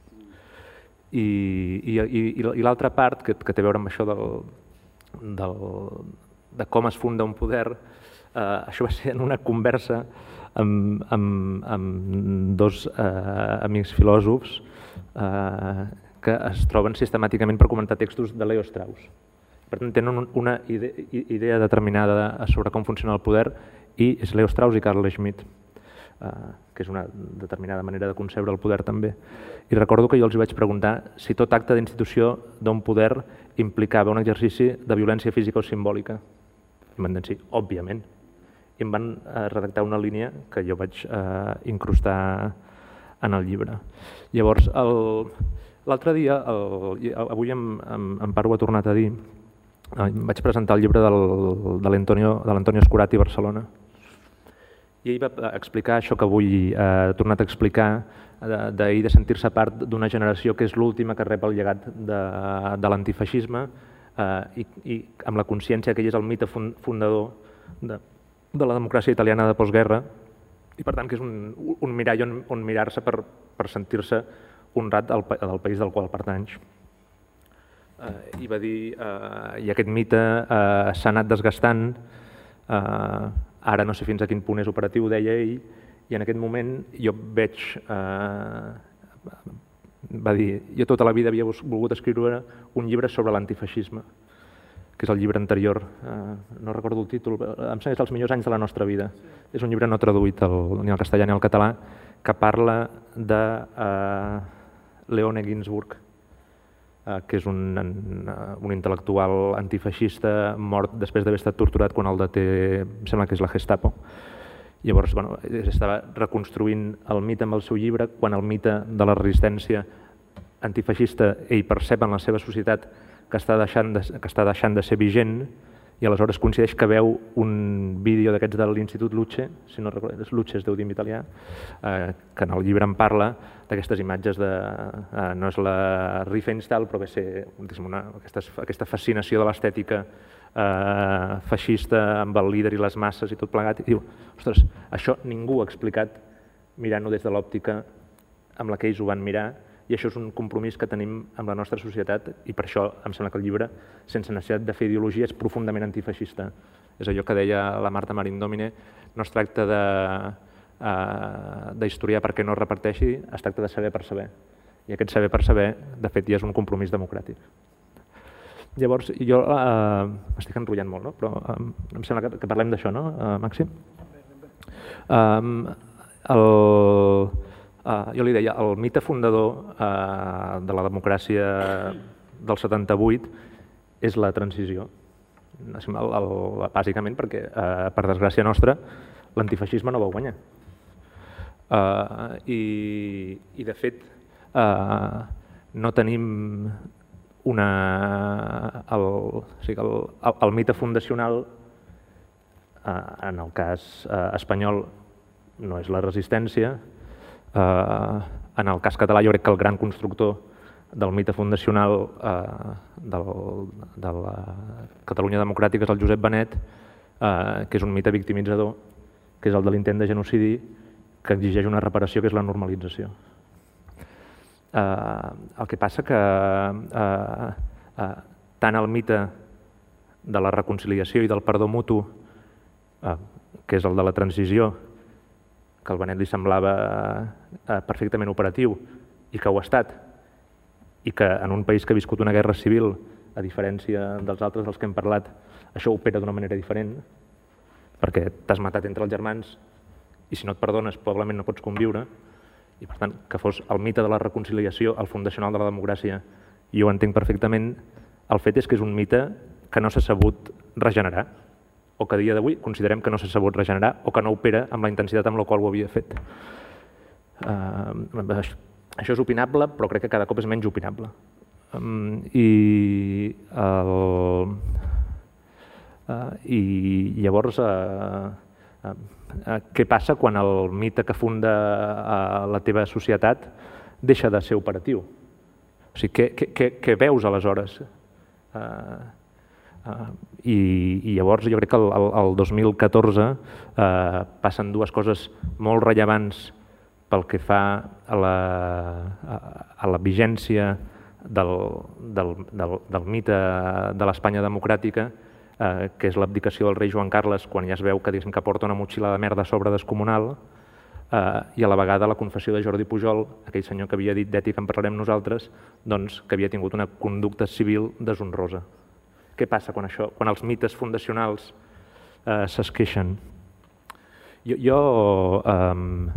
I, i, i, i l'altra part, que, que té a veure amb això del, del, de com es funda un poder, uh, això va ser en una conversa Amb, amb, amb dos eh, amics filòsofs eh, que es troben sistemàticament per comentar textos de Leo Strauss. Per tant, tenen una idea, idea determinada sobre com funciona el poder, i és Leo Strauss i Carl Schmitt, eh, que és una determinada manera de concebre el poder també. I recordo que jo els vaig preguntar si tot acte d'institució d'un poder implicava un exercici de violència física o simbòlica. I m'han dit sí, òbviament. I em van eh, redactar una línia que jo vaig eh, incrustar en el llibre. Llavors, l'altre dia, el, avui en, en, en Parvo ha tornat a dir, eh, vaig presentar el llibre del, de l'Antonio Escurati a Barcelona, i ell va explicar això que avui ha eh, tornat a explicar, d'ahir de sentir-se part d'una generació que és l'última que rep el llegat de, de l'antifeixisme, eh, i, i amb la consciència que ell és el mite fundador de de la democràcia italiana de postguerra, i per tant que és un, un mirall on, on mirar-se per, per sentir-se honrat del, del país del qual pertanys. Eh, I va dir, eh, i aquest mite eh, s'ha anat desgastant, eh, ara no sé fins a quin punt és operatiu, deia ell, i en aquest moment jo veig, eh, va dir, jo tota la vida havia volgut escriure un llibre sobre l'antifeixisme, que és el llibre anterior, eh, no recordo el títol, em sembla que és Els millors anys de la nostra vida. És un llibre no traduït al, ni al castellà ni al català, que parla de eh, Leone Ginsburg, eh, que és un, un intel·lectual antifeixista mort després d'haver estat torturat quan el deté, em sembla que és la Gestapo. Llavors, bueno, estava reconstruint el mite amb el seu llibre, quan el mite de la resistència antifeixista ell percep en la seva societat que està deixant de, que està deixant de ser vigent, i aleshores coincideix que veu un vídeo d'aquests de l'Institut Luce, si no recordo, Luce es deu dir en italià, eh, que en el llibre en parla d'aquestes imatges de... Eh, no és la Riefenstahl, però ve ser una, aquesta, aquesta fascinació de l'estètica eh, feixista amb el líder i les masses i tot plegat, i diu, ostres, això ningú ho ha explicat mirant-ho des de l'òptica amb la que ells ho van mirar, i això és un compromís que tenim amb la nostra societat, i per això em sembla que el llibre, sense necessitat de fer ideologia, és profundament antifeixista. És allò que deia la Marta Marín Domine, no es tracta d'historiar perquè no es reparteixi, es tracta de saber per saber. I aquest saber per saber, de fet, ja és un compromís democràtic. Llavors, jo eh, m'estic enrotllant molt, no? Però eh, em sembla que, que parlem d'això, no, eh, Màxim? Eh, el... Uh, jo li deia, el mite fundador uh, de la democràcia del setanta-vuit és la transició. El, el, bàsicament perquè, uh, per desgràcia nostra, l'antifeixisme no va guanyar. Uh, i, I, de fet, uh, no tenim una... El, o sigui, el, el, el mite fundacional, uh, en el cas uh, espanyol, no és la resistència. Uh, en el cas català jo crec que el gran constructor del mite fundacional uh, del, de la Catalunya democràtica és el Josep Benet, uh, que és un mite victimitzador, que és el de l'intent de genocidi, que exigeix una reparació, que és la normalització. Uh, el que passa que uh, uh, tant el mite de la reconciliació i del perdó mutu, uh, que és el de la transició, que al Benet li semblava eh, perfectament operatiu i que ho ha estat, i que en un país que ha viscut una guerra civil, a diferència dels altres dels que hem parlat, això opera d'una manera diferent, perquè t'has matat entre els germans i si no et perdones probablement no pots conviure, i per tant que fos el mite de la reconciliació el fundacional de la democràcia, jo ho entenc perfectament. El fet és que és un mite que no s'ha sabut regenerar, o que a dia d'avui considerem que no s'ha sabut regenerar o que no opera amb la intensitat amb la qual ho havia fet. Uh, això és opinable, però crec que cada cop és menys opinable. Um, I, el, uh, I llavors, uh, uh, uh, què passa quan el mite que funda uh, la teva societat deixa de ser operatiu? O sigui, què, què, què, què veus aleshores? Uh, Uh, i, i llavors jo crec que el, el, el dos mil catorze uh, passen dues coses molt rellevants pel que fa a la, a, a la vigència del, del, del, del mite de l'Espanya democràtica, uh, que és l'abdicació del rei Joan Carles quan ja es veu que, que porta una motxilla de merda a sobre descomunal, uh, i a la vegada la confessió de Jordi Pujol, aquell senyor que havia dit d'ètica en parlarem nosaltres, doncs, que havia tingut una conducta civil deshonrosa. Què passa quan, això, quan els mites fundacionals eh, s'esqueixen? Jo, jo eh,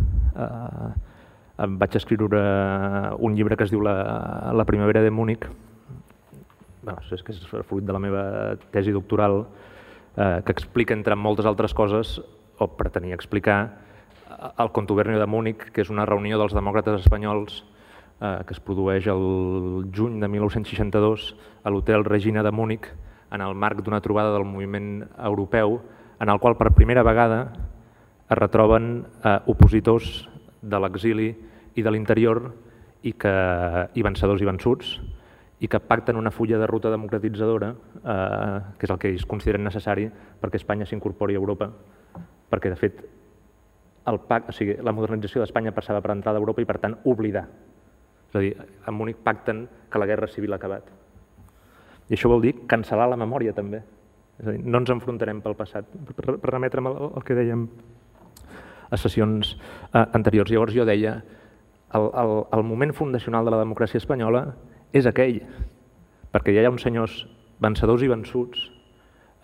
eh, vaig escriure un llibre que es diu La, la primavera de Múnich, bueno, és que és fruit de la meva tesi doctoral, eh, que explica, entre moltes altres coses, o pretenia explicar, el contubernio de Múnich, que és una reunió dels demòcrates espanyols eh, que es produeix el juny de mil nou-cents seixanta-dos a l'hotel Regina de Múnich, en el marc d'una trobada del moviment europeu, en el qual per primera vegada es retroben eh, opositors de l'exili i de l'interior i, que, i vencedors i vençuts, i que pacten una fulla de ruta democratitzadora, eh, que és el que ells consideren necessari perquè Espanya s'incorpori a Europa, perquè de fet el pact, o sigui, la modernització d'Espanya passava per entrar a Europa i per tant oblidar. És a dir, a Múnich pacten que la guerra civil ha acabat. I això vol dir cancel·lar la memòria també. És a dir, no ens enfrontarem pel passat, per, per remetre'm al, al que dèiem a sessions eh, anteriors. Llavors jo deia, el, el, el moment fundacional de la democràcia espanyola és aquell, perquè ja hi ha uns senyors vencedors i vençuts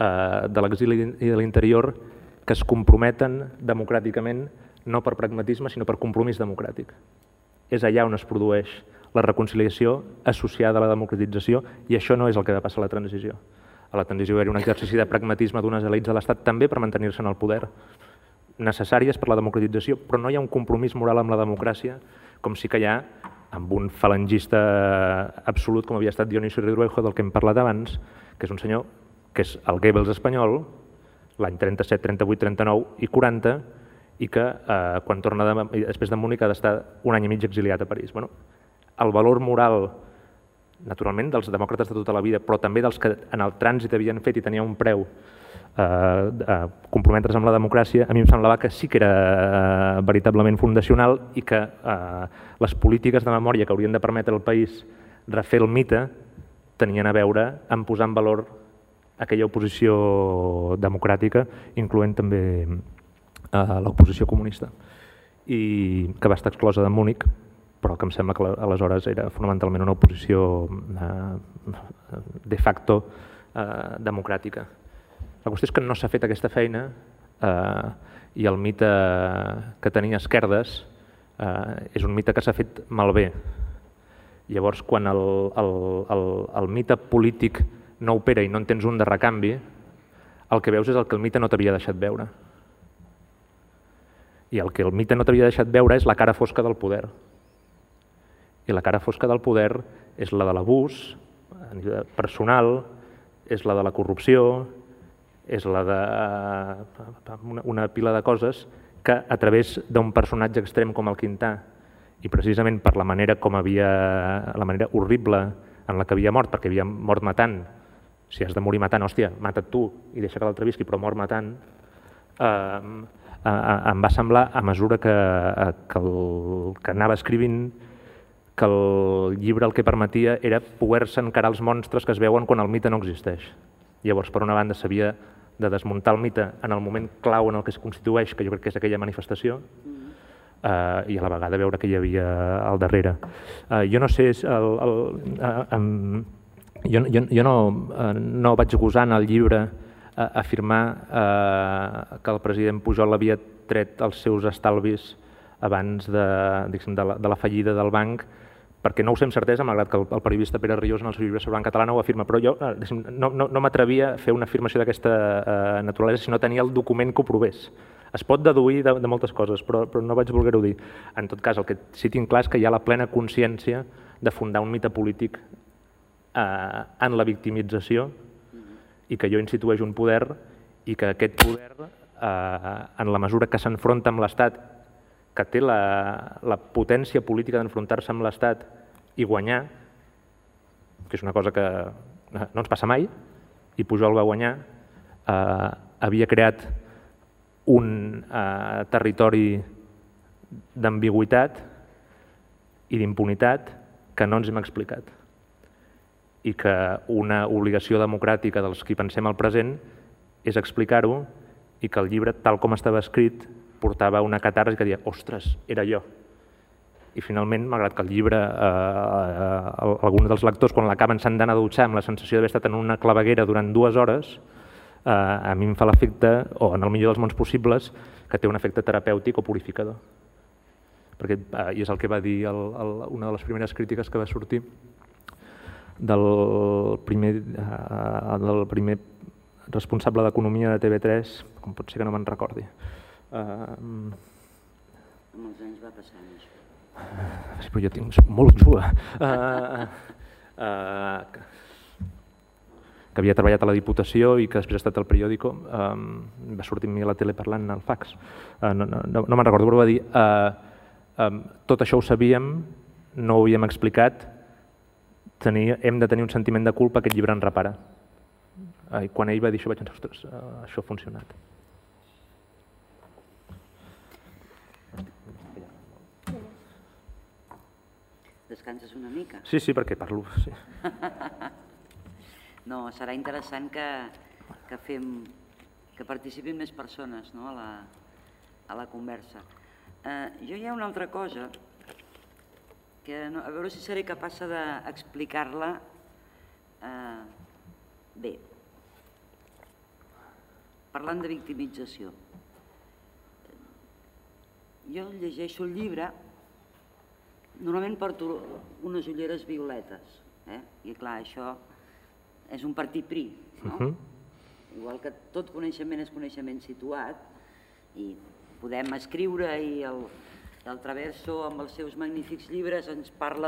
de l'exili i de l'interior que es comprometen democràticament, no per pragmatisme, sinó per compromís democràtic. És allà on es produeix la reconciliació associada a la democratització i això no és el que va passar a la transició. A la transició era un exercici de pragmatisme d'unes elits de l'Estat també per mantenir-se en el poder, necessàries per la democratització, però no hi ha un compromís moral amb la democràcia com sí que hi ha amb un falangista absolut com havia estat Dionisio Ridruejo, del que hem parlat abans, que és un senyor que és el Goebbels espanyol, l'any trenta-set, trenta-vuit, trenta-nou i quaranta, i que eh, quan torna de, després de Múnich ha d'estar un any i mig exiliat a París. Bueno, el valor moral, naturalment, dels demòcrates de tota la vida, però també dels que en el trànsit havien fet i tenia un preu eh, eh, comprometre's amb la democràcia, a mi em semblava que sí que era eh, veritablement fundacional i que eh, les polítiques de memòria que haurien de permetre al país refer el mite tenien a veure amb posar en valor aquella oposició democràtica, incloent també eh, l'oposició comunista, i que va estar exclosa de Múnich, però que em sembla que aleshores era fonamentalment una oposició eh, de facto eh, democràtica. La qüestió és que no s'ha fet aquesta feina eh, i el mite que tenia Esquerdes eh, és un mite que s'ha fet malbé. Llavors, quan el, el, el, el mite polític no opera i no en tens un de recanvi, el que veus és el que el mite no t'havia deixat veure. I el que el mite no t'havia deixat veure és la cara fosca del poder. I la cara fosca del poder és la de l'abús personal, és la de la corrupció, és la de una, una pila de coses que a través d'un personatge extrem com el Quintà, i precisament per la manera com havia, la manera horrible en la que havia mort, perquè havia mort matant, si has de morir matant, hòstia, mata't tu i deixa que l'altre visqui, però mor matant, eh, eh, em va semblar, a mesura que, que, el, que anava escrivint, que el llibre el que permetia era poder-se encarar els monstres que es veuen quan el mite no existeix. Llavors, per una banda, s'havia de desmuntar el mite en el moment clau en el que es constitueix, que jo crec que és aquella manifestació, Uh, i a la vegada veure que hi havia al darrere. Uh, jo no sé, el, el, uh, um, jo, jo, jo no, uh, no vaig gosar en el llibre uh, afirmar uh, que el president Pujol havia tret els seus estalvis abans de, diguéssim, de, la, de la fallida del banc, perquè no ho sé amb certesa, malgrat que el, el periodista Pere Riós en el seu llibre sobre banc català no ho afirma, però jo no, no, no m'atrevia a fer una afirmació d'aquesta uh, naturalesa si no tenia el document que ho provés. Es pot deduir de, de moltes coses, però, però no vaig voler-ho dir. En tot cas, el que sí tinc clar és que hi ha la plena consciència de fundar un mite polític eh, en la victimització i que jo institueixo un poder i que aquest poder, eh, en la mesura que s'enfronta amb l'Estat, que té la, la potència política d'enfrontar-se amb l'Estat i guanyar, que és una cosa que no ens passa mai, i Pujol va guanyar, eh, havia creat un eh, territori d'ambigüitat i d'impunitat que no ens hem explicat i que una obligació democràtica dels qui pensem al present és explicar-ho i que el llibre, tal com estava escrit, portava una catarsi que deia, ostres, era jo. I finalment, malgrat que el llibre, eh, eh, alguns dels lectors, quan l'acaben s'han d'anar a dutxar amb la sensació d'haver estat en una claveguera durant dues hores, Uh, a mi em fa l'efecte, o en el millor dels mons possibles, que té un efecte terapèutic o purificador. Perquè, uh, i és el que va dir el, el, una de les primeres crítiques que va sortir del primer, uh, del primer responsable d'economia de T V tres, com pot ser que no me'n recordi. Uh, Amb els anys va passant això. Uh, però jo tinc, soc molt jove. Uh, uh, que havia treballat a la Diputació i que després ha estat al periòdico, um, va sortir a mi a la tele parlant al fax. Uh, no no, no, no me'n recordo, però va dir uh, um, tot això ho sabíem, no ho havíem explicat, tenir, hem de tenir un sentiment de culpa, aquest llibre en repara. Uh, I quan ell va dir això vaig pensar, ostres, uh, això ha funcionat. Descanses una mica? Sí, sí, perquè parlo. Sí. No, serà interessant que, que, fem, que participin més persones, no, a, la, a la conversa. Eh, jo hi ha una altra cosa que no, a veure si seré capaç d'explicar-la eh, bé. parlant de victimització. Jo llegeixo el llibre, normalment porto unes ulleres violetes, i clar, això és un partit prí, no? Igual que tot coneixement és coneixement situat, i podem escriure, i el Traverso, amb els seus magnífics llibres, ens parla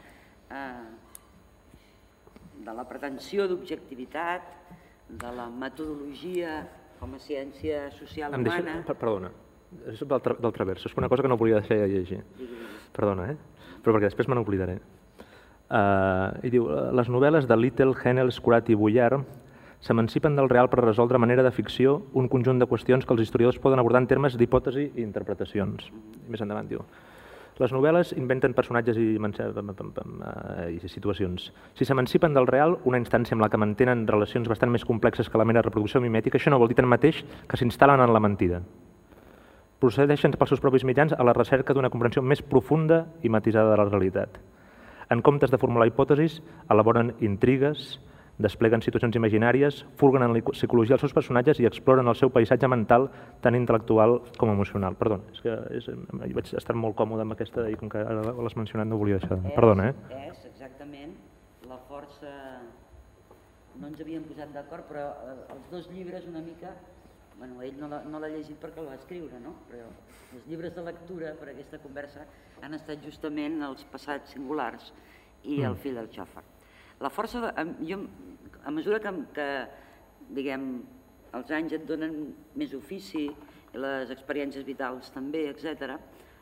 de la pretensió d'objectivitat, de la metodologia com a ciència social humana... Perdona, és del Traverso, és una cosa que no volia deixar de llegir. Perdona, eh? Però perquè després me n'oblidaré. I diu, les novel·les de Little, Hennel, Scurat i Boullard s'emancipen del real per resoldre a manera de ficció un conjunt de qüestions que els historiadors poden abordar en termes d'hipòtesi i interpretacions. I més endavant diu, les novel·les inventen personatges i situacions. Si s'emancipen del real, una instància amb la que mantenen relacions bastant més complexes que la mera reproducció mimètica, això no vol dir tanmateix que s'instal·len en la mentida. Procedeixen pels seus propis mitjans a la recerca d'una comprensió més profunda i matisada de la realitat. En comptes de formular hipòtesis, elaboren intrigues, despleguen situacions imaginàries, furguen en la psicologia dels seus personatges i exploren el seu paisatge mental tant intel·lectual com emocional. Perdona, és que vaig estar molt còmode amb aquesta i com que ara l'has mencionat no volia deixar de... Perdona, eh? És exactament la força... No ens havíem posat d'acord, però els dos llibres una mica... Bueno, ell no l'ha llegit perquè el va escriure, no? Però els llibres de lectura per a aquesta conversa han estat justament els passats singulars i el fill del xòfer. La força, a mesura que, diguem, els anys et donen més ofici, les experiències vitals també, etcètera,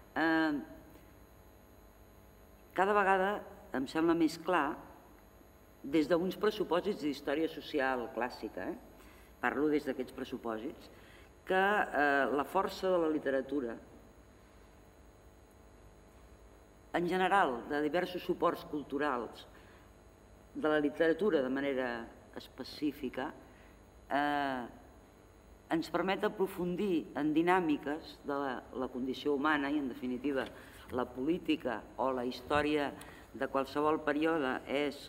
cada vegada em sembla més clar, des d'uns pressupòsits d'història social clàssica, parlo des d'aquests pressupòsits, que la força de la literatura, en general, de diversos suports culturals, de la literatura de manera específica, ens permet aprofundir en dinàmiques de la condició humana i, en definitiva, la política o la història de qualsevol període és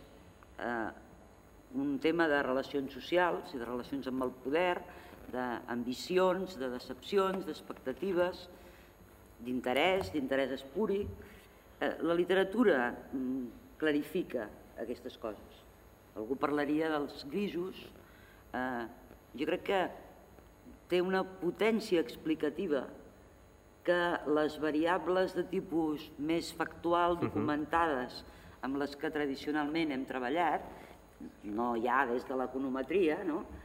un tema de relacions socials i de relacions amb el poder, d'ambicions, de decepcions, d'expectatives, d'interès, d'interès espuri. La literatura clarifica aquestes coses. Algú parlaria dels grisos. Jo crec que té una potència explicativa que les variables de tipus més factual, documentades, amb les que tradicionalment hem treballat, no ja des de l'econometria,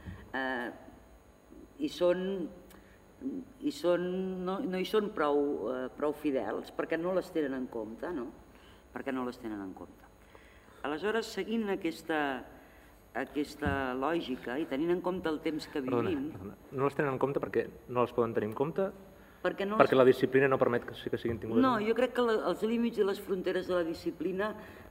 no hi són prou fidels perquè no les tenen en compte, no? Perquè no les tenen en compte. Aleshores, seguint aquesta lògica i tenint en compte el temps que vivim... Perdona, no les tenen en compte perquè no les poden tenir en compte? Perquè la disciplina no permet que siguin tingudes? No, jo crec que els límits i les fronteres de la disciplina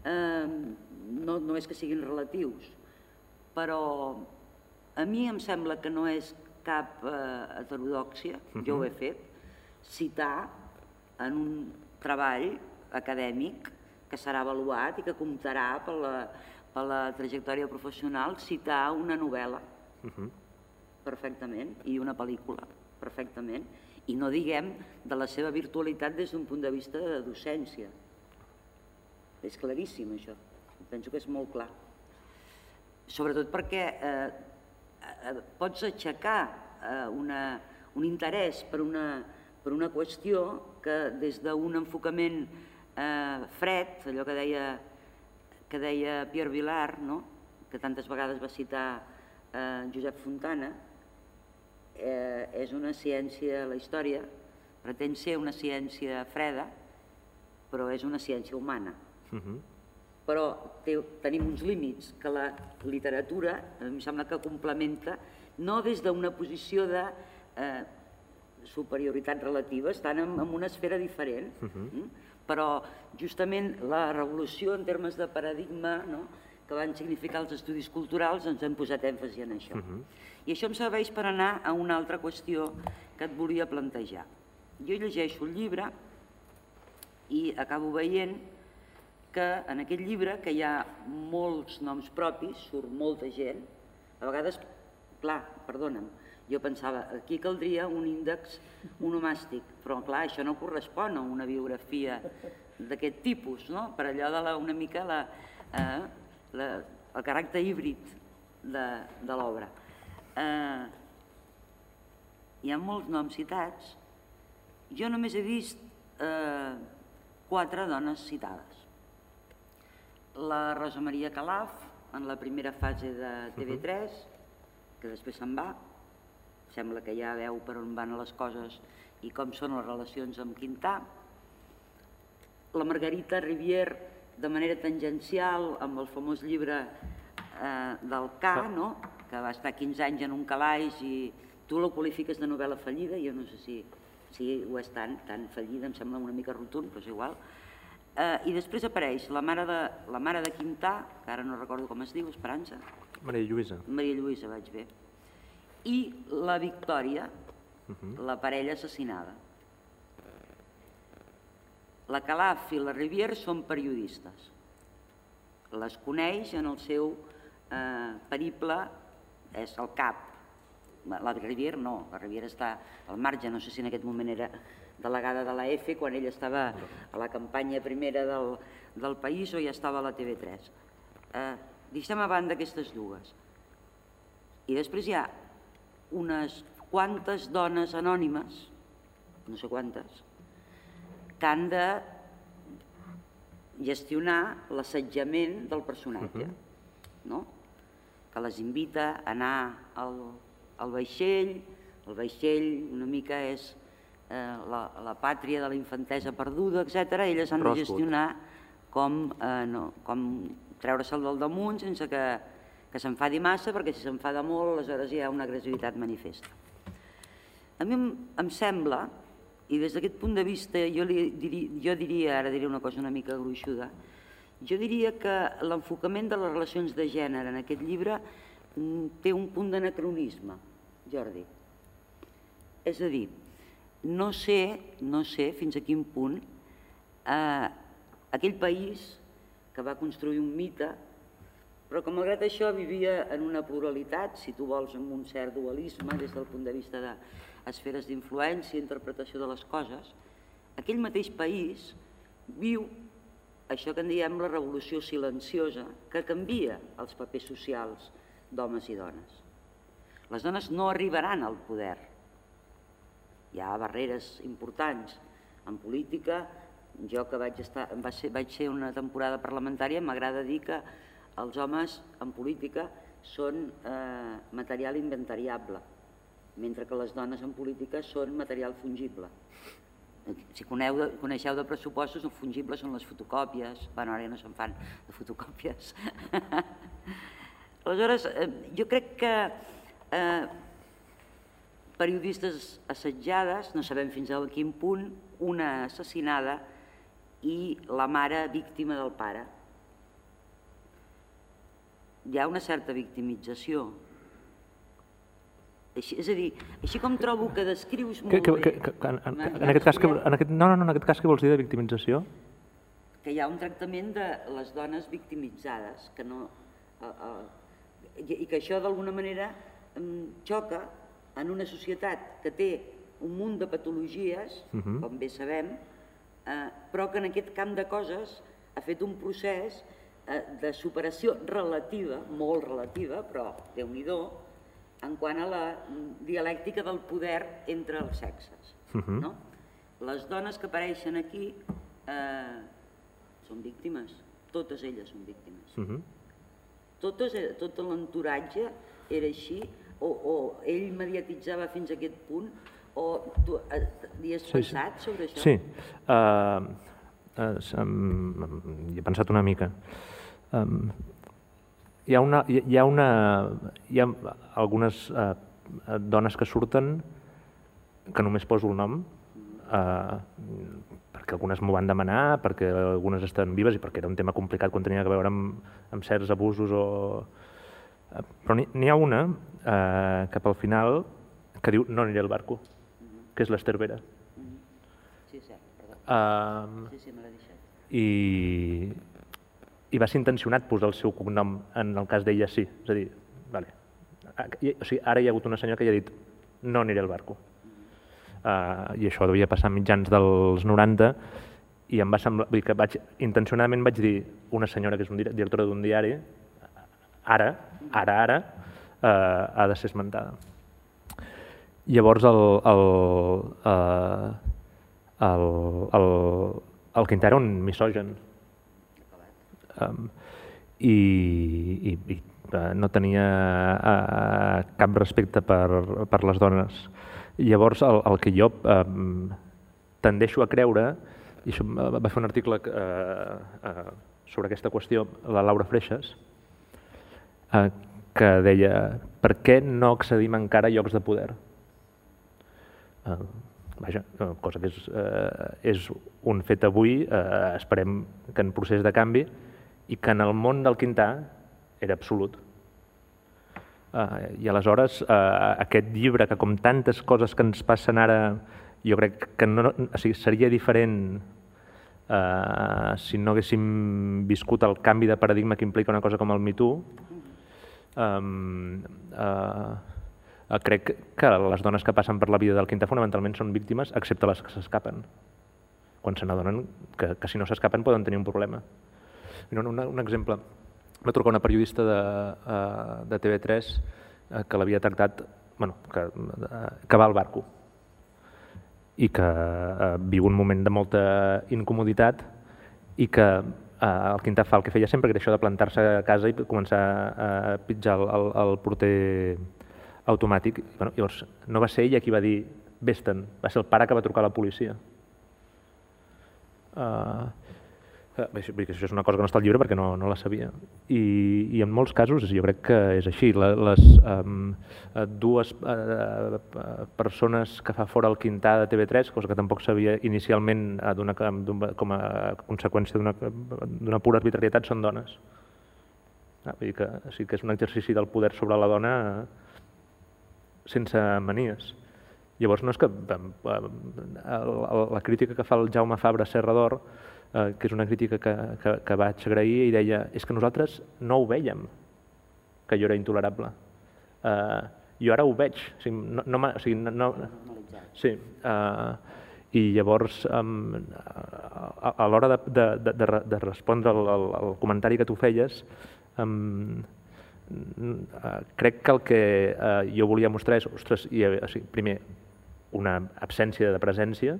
no és que siguin relatius, però a mi em sembla que no és cap heterodòxia, jo ho he fet, citar en un treball acadèmic que serà avaluat i que comptarà per la trajectòria professional, citar una novel·la perfectament i una pel·lícula perfectament, i no diguem de la seva virtualitat des d'un punt de vista de docència. És claríssim això, penso que és molt clar. Sobretot perquè pots aixecar un interès per una qüestió que des d'un enfocament fred, allò que deia Pierre Vilar, que tantes vegades va citar Josep Fontana, és una ciència, la història, pretén ser una ciència freda, però és una ciència humana. Però tenim uns límits que la literatura, em sembla que complementa, no des d'una posició de superioritat relativa, estan en una esfera diferent, però justament la revolució en termes de paradigma que van significar els estudis culturals ens han posat èmfasi en això. I això em serveix per anar a una altra qüestió que et volia plantejar. Jo llegeixo el llibre i acabo veient que en aquest llibre, que hi ha molts noms propis, surt molta gent, a vegades, clar, perdona'm, Jo pensava, aquí caldria un índex onomàstic, però clar, això no correspon a una biografia d'aquest tipus, no? Per allò de la, una mica la, eh, la, el caràcter híbrid de, de l'obra. Eh, hi ha molts noms citats. Jo només he vist eh, quatre dones citades. La Rosa Maria Calaf, en la primera fase de T V tres, que després se'n va. Sembla que ja veu per on van les coses i com són les relacions amb Quintà. La Margarita Rivière, de manera tangencial, amb el famós llibre eh, del K, no? Que va estar quinze anys en un calaix i tu la qualifiques de novel·la fallida, jo no sé si, si ho és tan, tan fallida, em sembla una mica rotund, però és igual. Eh, I després apareix la mare, de, la mare de Quintà, que ara no recordo com es diu, Esperança. Maria Lluïsa. Maria Lluïsa, vaig bé. I la Victòria, uh-huh. la parella assassinada. La Calaf i la Rivière són periodistes. Les coneix en el seu eh, periple, és el cap. La Rivière no, la Rivière està al marge, no sé si en aquest moment era delegada de la E F E, quan ella estava a la campanya primera del, del país o ja estava a la T V tres. Eh, deixem a banda aquestes dues. I després hi ha unes quantes dones anònimes, no sé quantes, que han de gestionar l'assetjament del personatge, no? Que les invita a anar al, al vaixell, el vaixell una mica és eh, la, la pàtria de la infantesa perduda, etcètera. Elles han de gestionar com, eh, no, com treure-se'l del damunt sense que que s'enfadi massa, perquè si s'enfada molt, aleshores hi ha una agressivitat manifesta. A mi em, em sembla, i des d'aquest punt de vista jo, li diria, jo diria, ara diré una cosa una mica gruixuda, jo diria que l'enfocament de les relacions de gènere en aquest llibre té un punt d'anacronisme, Jordi. És a dir, no sé, no sé fins a quin punt eh, aquell país que va construir un mite, però que malgrat això vivia en una pluralitat, si tu vols, amb un cert dualisme des del punt de vista d'esferes d'influència i interpretació de les coses, aquell mateix país viu això que en diem la revolució silenciosa, que canvia els papers socials d'homes i dones. Les dones no arribaran al poder. Hi ha barreres importants en política. Jo que vaig, estar, vaig ser una temporada parlamentària, m'agrada dir que els homes en política són eh, material inventariable, mentre que les dones en política són material fungible. Si coneu de, coneixeu de pressupostos, els fungibles són les fotocòpies. Bueno, ara ja no se'n fan de fotocòpies. Aleshores, eh, jo crec que eh, periodistes assetjades, no sabem fins a quin punt, una assassinada i la mare víctima del pare. Hi ha una certa victimització. Així, és a dir, així com trobo que descrius molt que, que, bé... Que, que, en, en, aquest cas, que, en aquest, no, no, no, en aquest cas què vols dir de victimització? Que hi ha un tractament de les dones victimitzades, que no, eh, eh, i que això d'alguna manera xoca en una societat que té un munt de patologies, uh-huh. com bé sabem, eh, però que en aquest camp de coses ha fet un procés de superació relativa, molt relativa, però déu-n'hi-do, en quant a la dialèctica del poder entre els sexes. Uh-huh. No? Les dones que apareixen aquí eh, són víctimes, totes elles són víctimes. Uh-huh. Totes, tot l'entoratge era així, o, o ell mediatitzava fins a aquest punt, o tu eh, hi has pensat sí, sí. sobre això? Sí, uh, uh, um, hi he pensat una mica. Um, hi ha una, hi ha una, hi ha algunes uh, dones que surten que només poso el nom uh, perquè algunes m'ho van demanar, perquè algunes estan vives i perquè era un tema complicat quan tenia que veure amb, amb certs abusos o... Uh, però n'hi ha una uh, que pel final que diu no aniré al barco, que és l'Ester Vera. Sí, sí, perdó. Uh, sí, sí, me l'ha deixat. I... i va ser intencionat posar el seu cognom en el cas d'ella sí, és a dir, vale. O sigui, ara hi ha hagut una senyora que ja ha dit no aniré al barco. Uh, I això devia passar mitjans dels noranta i em va semblar, vull dir que vaig, intencionadament vaig dir una senyora que és un directora d'un diari, ara, ara, ara, uh, ha de ser esmentada. Llavors el, el, uh, el, el, el Quintà era un misògen um, i, i, i uh, no tenia uh, cap respecte per, per les dones. Llavors el, el que jo um, tendeixo a creure, i això va fer un article uh, uh, sobre aquesta qüestió, la Laura Freixas, uh, que deia per què no accedim encara a llocs de poder? Uh, vaja, cosa que és, uh, és un fet avui, uh, esperem que en procés de canvi, i que en el món del Quintà era absolut. Uh, I aleshores uh, aquest llibre, que com tantes coses que ens passen ara, jo crec que no, o sigui, seria diferent uh, si no haguéssim viscut el canvi de paradigma que implica una cosa com el Me Too. Um, uh, uh, crec que les dones que passen per la vida del Quintà fonamentalment són víctimes, excepte les que s'escapen, quan se n'adonen que, que si no s'escapen poden tenir un problema. Un, un, un exemple, va trucar una periodista de, uh, de T V tres uh, que l'havia tractat, bueno, que, uh, que va al barco i que uh, viu un moment de molta incomoditat i que uh, el Quintà fa el que feia sempre, que era això de plantar-se a casa i començar a pitjar el, el, el porter automàtic. Bueno, llavors, no va ser ella qui va dir vés-te'n, va ser el pare que va trucar a la policia. Uh, això és una cosa que no està al llibre perquè no, no la sabia. I, I en molts casos jo crec que és així. Les um, dues uh, persones que fa fora el Quintà de T V tres, cosa que tampoc sabia inicialment uh, com a conseqüència d'una pura arbitrarietat, són dones. Ah, vull dir que sí que és un exercici del poder sobre la dona sense manies. Llavors no és que uh, la crítica que fa el Jaume Fabra Serrador, Uh, que és una crítica que, que, que vaig agrair, i deia, és que nosaltres no ho vèiem, que allò era intolerable. Uh, jo ara ho veig. O sigui, no, no, o sigui, no, no, sí, uh, I llavors, um, a, a l'hora de, de, de, de respondre al, al, al comentari que tu feies, um, uh, crec que el que uh, jo volia mostrar és, ostres, i, o sigui, primer, una absència de presència,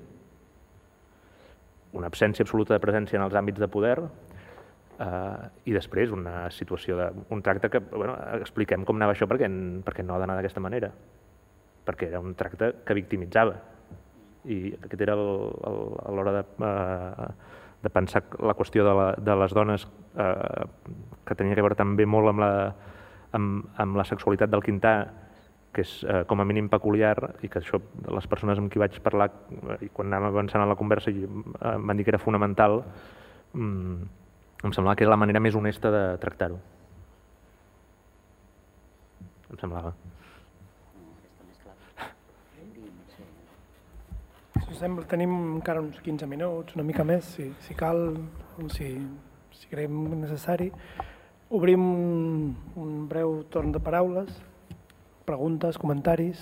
una absència absoluta de presència en els àmbits de poder, eh, i després una situació de, un tracte que, bueno, expliquem com anava això perquè, perquè no ha d'anar d'aquesta manera, perquè era un tracte que victimitzava, i aquest era el, el, a l'hora de, eh, de pensar la qüestió de, la, de les dones, eh, que tenia que veure també molt amb la, amb, amb la sexualitat del Quintà, que és eh, com a mínim peculiar, i que això, les persones amb qui vaig parlar, i quan anàvem avançant en la conversa, i, eh, em van dir que era fonamental, mm, em semblava que era la manera més honesta de tractar-ho. Em semblava. Si sembla, tenim encara uns quinze minuts, una mica més, si, si cal, si, si creiem necessari. Obrim un, un breu torn de paraules. Preguntes, comentaris.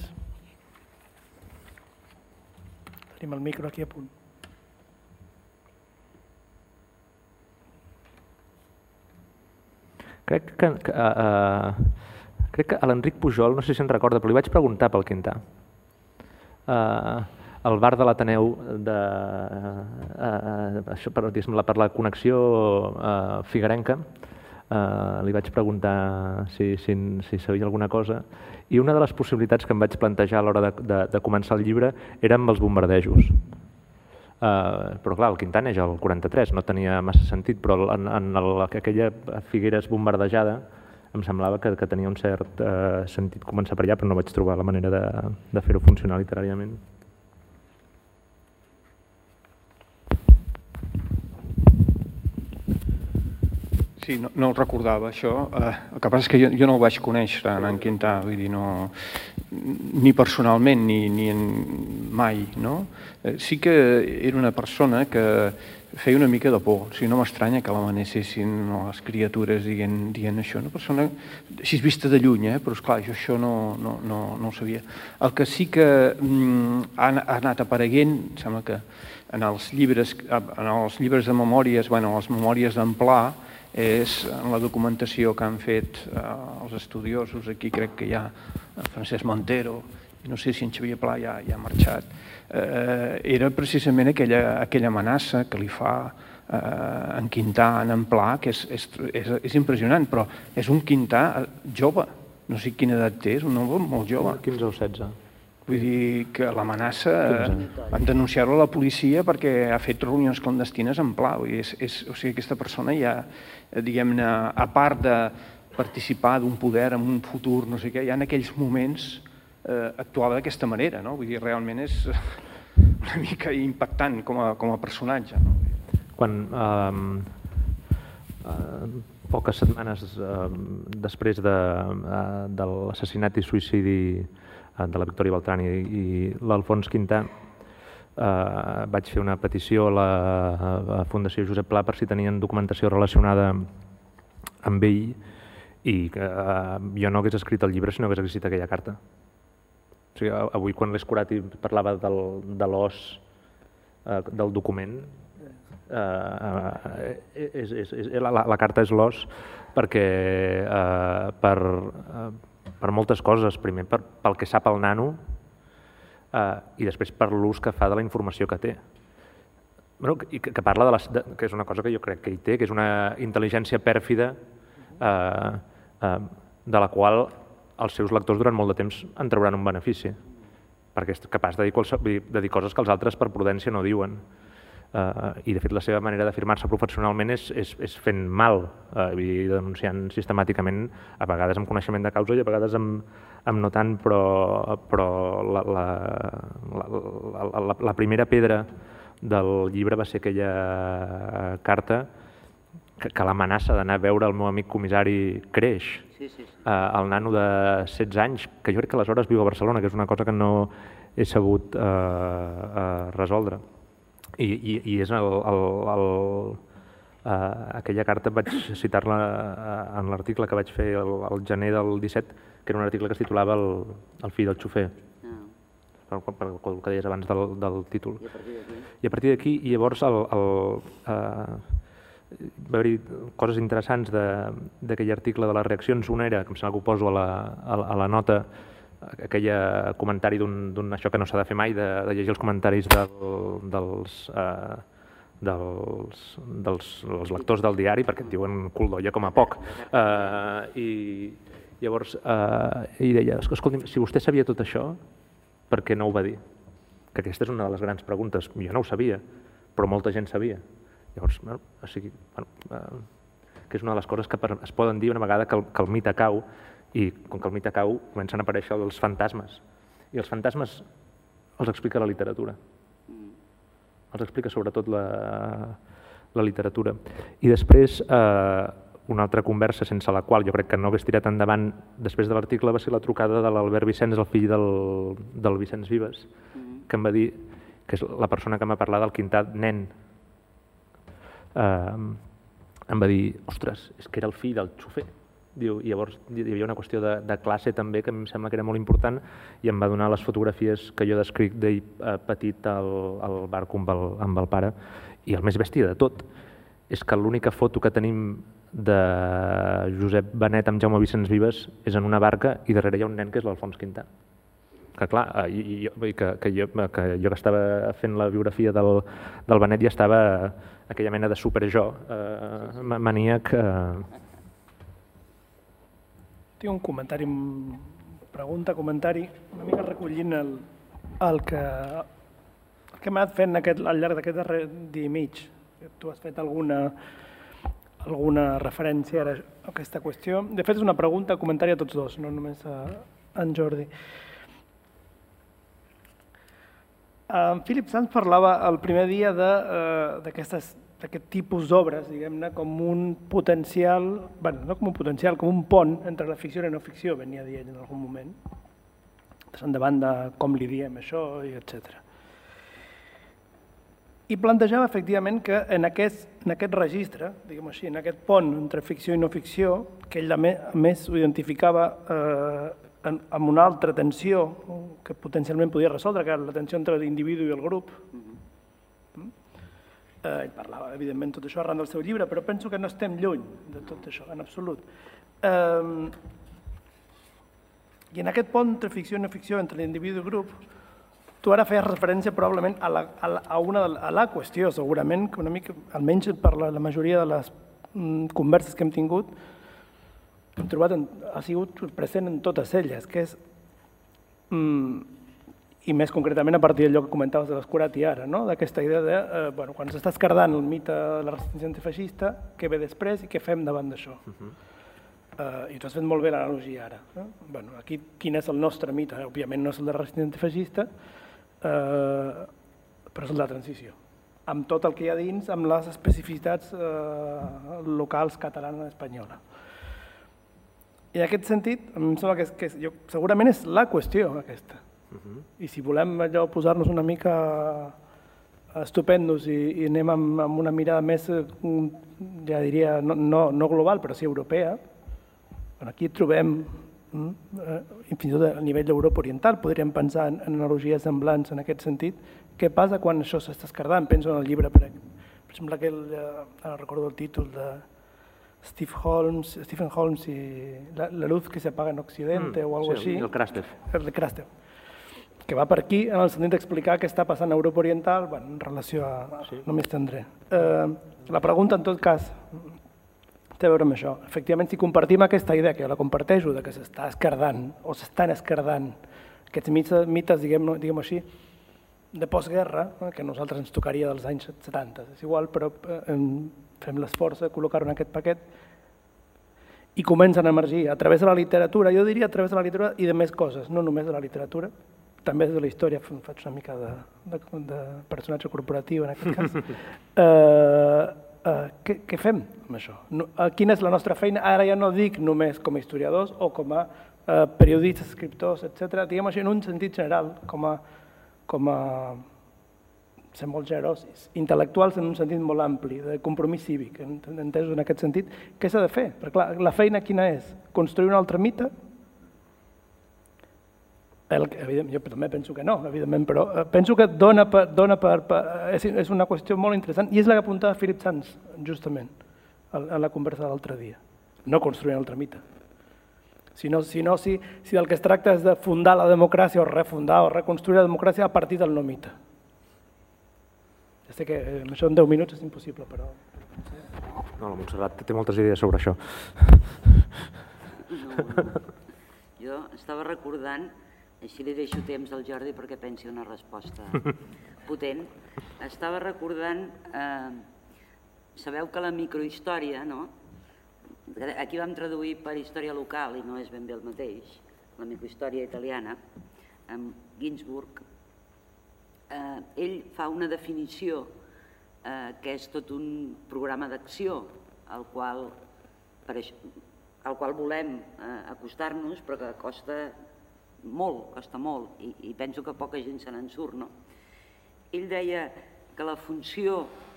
Tenim el micro aquí a punt. Crec que, que, uh, crec que a l'Enric Pujol, no sé si se'n recorda, però li vaig preguntar pel Quintà. Uh, al bar de l'Ateneu, de, uh, això per, per la connexió uh, figuerenca, Uh, li vaig preguntar si, si, si sabia alguna cosa, i una de les possibilitats que em vaig plantejar a l'hora de, de, de començar el llibre era amb els bombardejos. Uh, però clar, el Quintà neix al quaranta-tres, no tenia massa sentit, però en, en el, aquella Figueres bombardejada em semblava que, que tenia un cert uh, sentit començar per allà, però no vaig trobar la manera de, de fer-ho funcionar literàriament. Sí, no, no el recordava, això. Eh, el que passa és que jo, jo no el vaig conèixer, en, en Quintà, vull dir, no, ni personalment, ni, ni en, mai, no? Eh, sí que era una persona que feia una mica de por. O sigui, no m'estranya que l'amenacessin les criatures dient, dient això. Una persona així vista de lluny, eh? Però esclar, jo això no, no, no, no ho sabia. El que sí que mm, ha, ha anat apareguent, sembla que en els llibres, en els llibres de memòries, bueno, les memòries d'en Pla, és en la documentació que han fet eh, els estudiosos. Aquí crec que hi ha Francesc Montero, no sé si en Xavier Pla ja, ja ha marxat, eh, era precisament aquella, aquella amenaça que li fa eh, en Quintà, en Pla, que és, és, és, és impressionant, però és un Quintà jove, no sé quina edat té, és un home molt jove. quinze o setze. Vull dir que l'amenaça van denunciar-lo a la policia perquè ha fet reunions clandestines en Pla. Vull dir, és, és, o sigui, aquesta persona ja, diguem-ne, a part de participar d'un poder en un futur, no sé què, ja en aquells moments eh, actuava d'aquesta manera, no? Vull dir, realment és una mica impactant com a, com a personatge, no? Quan eh, eh, poques setmanes eh, després de, eh, de l'assassinat i suïcidi eh, de la Victòria Beltrán i, i l'Alfons Quintà, eh, vaig fer una petició a la, a la Fundació Josep Pla per si tenien documentació relacionada amb ell, i eh, jo no hagués escrit el llibre si no hagués escrit aquella carta. O sigui, avui quan l'Escurat parlava del, de l'os eh, del document, eh, és, és, és, la, la carta és l'os perquè eh, per, eh, per moltes coses, primer per, pel que sap el nano eh, i després per l'ús que fa de la informació que té. Bueno, que, que parla de, les, de que és una cosa que jo crec que hi té, que és una intel·ligència pèrfida eh, eh, de la qual els seus lectors durant molt de temps en trauran un benefici, perquè és capaç de dir, de dir coses que els altres per prudència no diuen. Uh, I de fet la seva manera d'afirmar-se professionalment és, és, és fent mal, uh, i denunciant sistemàticament, a vegades amb coneixement de causa i a vegades amb, amb no tant, però, però la, la, la, la, la, la primera pedra del llibre va ser aquella carta que, que l'amenaça d'anar a veure el meu amic comissari creix. Sí, sí, sí. Uh, el nano de setze anys, que jo crec que aleshores viu a Barcelona, que és una cosa que no he sabut uh, uh, resoldre. I, i, i és el, el, el, uh, aquella carta, vaig citar-la uh, en l'article que vaig fer el, el gener del disset, que era un article que es titulava El, el fill del xofer, ah. per, per, per el que deies abans del, del títol. I a partir d'aquí? I a partir d'aquí, i llavors el, el, uh, va haver-hi coses interessants d'aquell article de les reaccions. Una era, que em sembla que ho poso a la, a, a la nota, aquell comentari d'un això que no s'ha de fer mai, de, de llegir els comentaris del, dels, eh, dels, dels, dels lectors del diari, perquè et diuen cul d'olla com a poc. Eh, I llavors eh, ell deia, escolti'm, si vostè sabia tot això, per què no ho va dir? Que aquesta és una de les grans preguntes. Jo no ho sabia, però molta gent sabia. Llavors, bueno, o sigui, bueno, eh, que és una de les coses que per, es poden dir una vegada que el, que el mite cau, i com que el mite cau comencen a aparèixer els fantasmes. I els fantasmes els explica la literatura. Els explica sobretot la, la literatura. I després, eh, una altra conversa sense la qual jo crec que no hagués tirat endavant després de l'article va ser la trucada de l'Albert Vicenç, el fill del, del Vicenç Vives, que em va dir, que és la persona que m'ha parlat del Quintà nen, Uh, em va dir, ostres, és que era el fill del xofer. Diu, i llavors hi havia una qüestió de, de classe també que em sembla que era molt important, i em va donar les fotografies que jo descric d'ell uh, petit al, al barco amb el, amb el pare. I el més bèstia de tot és que l'única foto que tenim de Josep Benet amb Jaume Vicenç Vives és en una barca i darrere hi ha un nen que és l'Alfons Quintà. Que clar, i, i, que, que, jo, que jo que estava fent la biografia del, del Benet ja estava aquella mena de super-jo, eh, maníac. Eh... Tinc un comentari, pregunta, comentari, una mica recollint el, el que, el que m'ha anat fent aquest, al llarg d'aquest darrer dia i mig. Tu has fet alguna, alguna referència a aquesta qüestió. De fet, és una pregunta, comentari a tots dos, no només a, a en Jordi. En Philip Sands parlava el primer dia d'aquest tipus d'obres, diguem-ne, com un potencial, bueno, no com un potencial, com un pont entre la ficció i la no ficció, venia a dir ell en algun moment, endavant de com li diem això, i etcètera. i plantejava efectivament que en aquest, en aquest registre, diguem així, en aquest pont entre ficció i no ficció, que ell a més ho identificava eh, en, amb una altra tensió que potencialment podia resoldre, que era la tensió entre l'individu i el grup. Mm? Eh, ell parlava, evidentment, tot això arran del seu llibre, però penso que no estem lluny de tot això, en absolut. Eh, I en aquest pont entre ficció i no ficció, entre l'individu i el grup, tu ara feies referència probablement a la, a la, a una, a la qüestió, segurament, que una mica, almenys per la, la majoria de les mm, converses que hem tingut, hem trobat, en, ha sigut present en totes elles, que és, mm, i més concretament a partir d'allò que comentaves de l'Escurati ara, no? D'aquesta idea de, eh, bueno, quan s'està escardant el mite de la resistència antifeixista, què ve després i què fem davant d'això? Uh-huh. Uh, I tu has fet molt bé l'analogia ara. Eh? Bueno, aquí, quin és el nostre mite? Òbviament no és el de la resistència antifeixista, Uh, però és el de la transició, amb tot el que hi ha dins, amb les especificitats uh, locals catalana i espanyola. I en aquest sentit, em sembla que, és, que és, jo, segurament és la qüestió aquesta. Uh-huh. I si volem allò posar-nos una mica estupendos i, i anem amb, amb una mirada més, ja diria, no, no, no global, però sí europea, bueno, aquí trobem i fins i tot a nivell d'Europa Oriental podríem pensar en analogies semblants en aquest sentit. Què passa quan això s'està escardant? Penso en el llibre, per exemple, aquell, no recordo el títol, de Steve Holmes, Stephen Holmes i La, la luz que se apaga en Occidente mm, o alguna cosa sí, així. El Krastev. El de Krastev, que va per aquí en el sentit d'explicar què està passant a Europa Oriental, bueno, en relació a... Sí. No m'hi estendré. Eh, la pregunta, en tot cas, té a veure amb això. Efectivament, si compartim aquesta idea, que jo la comparteixo, de que s'està escardant o s'estan escardant aquests mites, mites diguem-ho diguem així, de postguerra, que a nosaltres ens tocaria dels anys setanta, és igual, però eh, fem l'esforç de col·locar-ho en aquest paquet i comencen a emergir a través de la literatura, jo diria a través de la literatura i de més coses, no només de la literatura, també de la història, faig una mica de, de, de personatge corporatiu en aquest cas. eh, Uh, què, què fem amb això? No, uh, quina és la nostra feina? Ara ja no dic només com a historiadors o com a uh, periodistes, escriptors, etcètera. Diguem així, en un sentit general, com a, com a ser molt generosos, intel·lectuals en un sentit molt ampli, de compromís cívic, entesos en aquest sentit. Què s'ha de fer? Perquè clar, la feina quina és? Construir un altre mite? El, jo també penso que no, evidentment, però penso que dona per, dona per, per és, és una qüestió molt interessant i és la que apuntava Philip Sands, justament, en la conversa de l'altre dia. No construir un altre mite. Si, no, si, no, si, si del que es tracta és de fundar la democràcia o refundar o reconstruir la democràcia a partir del no mite. Ja sé que això en deu minuts és impossible, però... No, la Montserrat té moltes idees sobre això. No, no. Jo estava recordant, així li deixo temps al Jordi perquè pensi una resposta potent. Estava recordant, eh, sabeu que la microhistòria, no? Aquí vam traduir per història local i no és ben bé el mateix, la microhistòria italiana, amb Ginsburg. Eh, ell fa una definició eh, que és tot un programa d'acció al qual, per això, al qual volem eh, acostar-nos, però que costa molt, costa molt, i, i penso que poca gent se n'en surt, no? Ell deia que la funció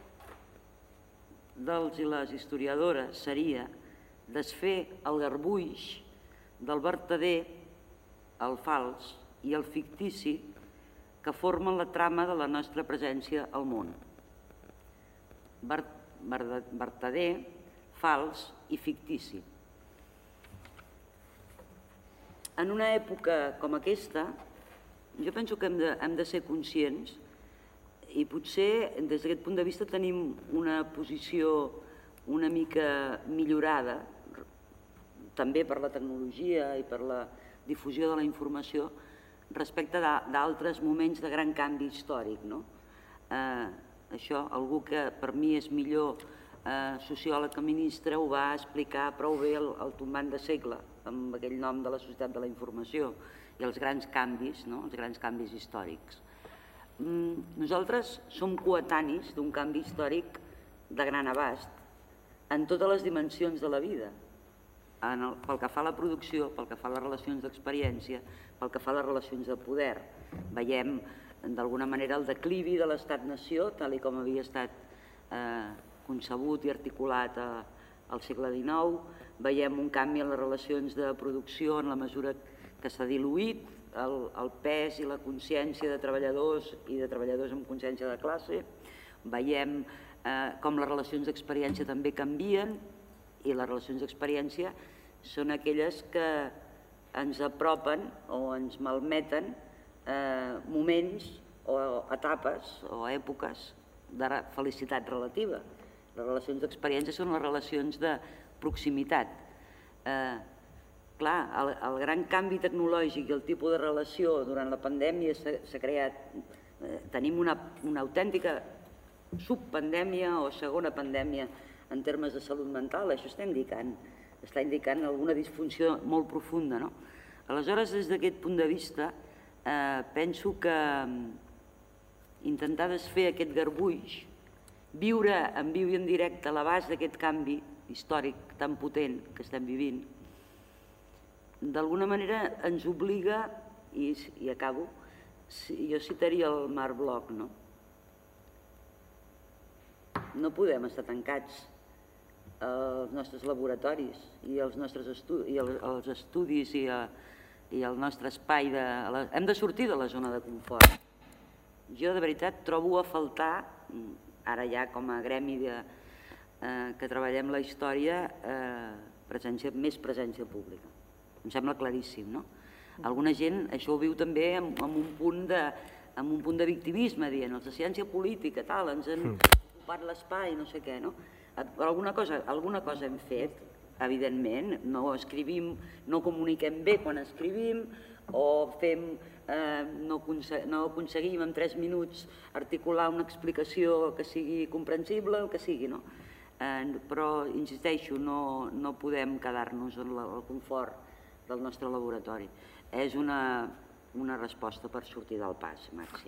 dels i les historiadores seria desfer el garbuix del vertader, el fals i el fictici que formen la trama de la nostra presència al món. Vertader, fals i fictici. En una època com aquesta, jo penso que hem de, hem de ser conscients i potser des d'aquest punt de vista tenim una posició una mica millorada, també per la tecnologia i per la difusió de la informació, respecte d'altres moments de gran canvi històric. No? Eh, això, algú que per mi és millor eh, sociòleg que ministre ho va explicar prou bé el, el tombant de segle, amb aquell nom de la societat de la informació i els grans canvis, no? Els grans canvis històrics. Mm, nosaltres som coetanis d'un canvi històric de gran abast en totes les dimensions de la vida, en el, pel que fa a la producció, pel que fa a les relacions d'experiència, pel que fa a les relacions de poder. Veiem d'alguna manera, el declivi de l'estat-nació, tal com havia estat concebut i articulat al segle dinou. Veiem un canvi en les relacions de producció en la mesura que s'ha diluït el pes i la consciència de treballadors i de treballadors amb consciència de classe. Veiem com les relacions d'experiència també canvien, i les relacions d'experiència són aquelles que ens apropen o ens malmeten moments o etapes o èpoques de felicitat relativa. Les relacions d'experiència són les relacions de proximitat. Clar, el gran canvi tecnològic i el tipus de relació durant la pandèmia s'ha creat, tenim una autèntica subpandèmia o segona pandèmia en termes de salut mental. Això està indicant, està indicant alguna disfunció molt profunda. Aleshores, des d'aquest punt de vista, penso que intentar desfer aquest garbuix, viure en viu i en directe a l'abast d'aquest canvi històric tan potent que estem vivint, d'alguna manera ens obliga, i acabo, jo citaria el Marc Bloch, no? No podem estar tancats als nostres laboratoris i als nostres estudis i al nostre espai. Hem de sortir de la zona de confort. Jo, de veritat, trobo a faltar, ara ja com a gremi que treballem la història, més presència pública. Em sembla claríssim, no? Alguna gent això ho viu també amb un punt de victimisme, dient, els de ciència política, tal, ens han ocupat l'espai, no sé què, no? Alguna cosa hem fet, evidentment, no escrivim, no comuniquem bé quan escrivim, o fem, no aconseguim en tres minuts articular una explicació que sigui comprensible, el que sigui, no? Però, insisteixo, no podem quedar-nos en el confort del nostre laboratori. És una resposta per sortir del pas, Maxi.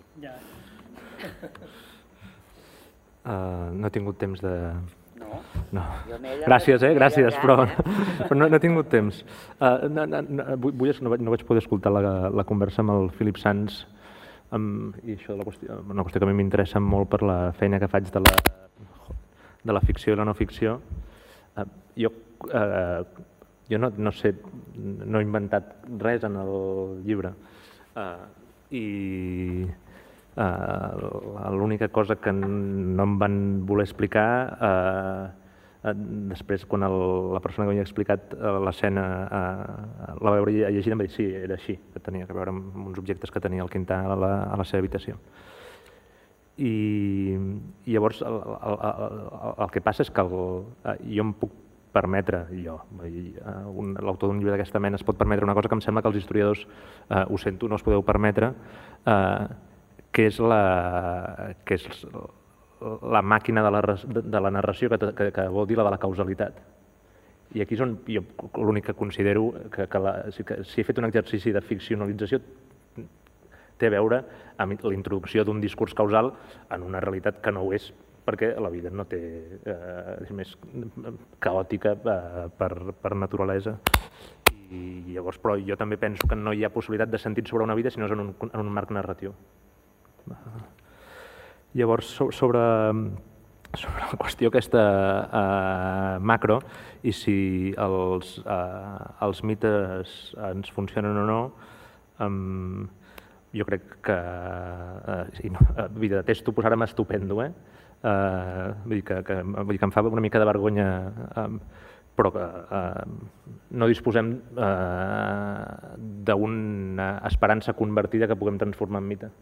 No he tingut temps de... No? Gràcies, eh? Gràcies, però no he tingut temps. No vaig poder escoltar la conversa amb el Philip Sands i això és una qüestió que a mi m'interessa molt per la feina que faig de la ficció i la no ficció. Jo no sé, no he inventat res en el llibre i l'única cosa que no em van voler explicar, després quan la persona que m'havia explicat l'escena la va veure llegida em va dir sí, era així, que tenia que veure amb uns objectes que tenia el Quintà a la seva habitació. I llavors el que passa és que jo em puc permetre, jo, l'autor d'un llibre d'aquesta mena es pot permetre una cosa que em sembla que els historiadors, ho sento, no es podeu permetre, que és la màquina de la narració, que vol dir la de la causalitat. I aquí és on jo l'únic que considero que si he fet un exercici de ficcionalització té a veure amb la introducció d'un discurs causal en una realitat que no ho és, perquè la vida no té, és més caòtica per naturalesa. I llavors, però jo també penso que no hi ha possibilitat de sentit sobre una vida si no és en un marc narratiu. Llavors, sobre la qüestió aquesta macro i si els mites ens funcionen o no, jo crec que, detesto posar-me estupendo, eh? Vull dir que em fa una mica de vergonya, però que no disposem d'una esperança convertida que puguem transformar en mite.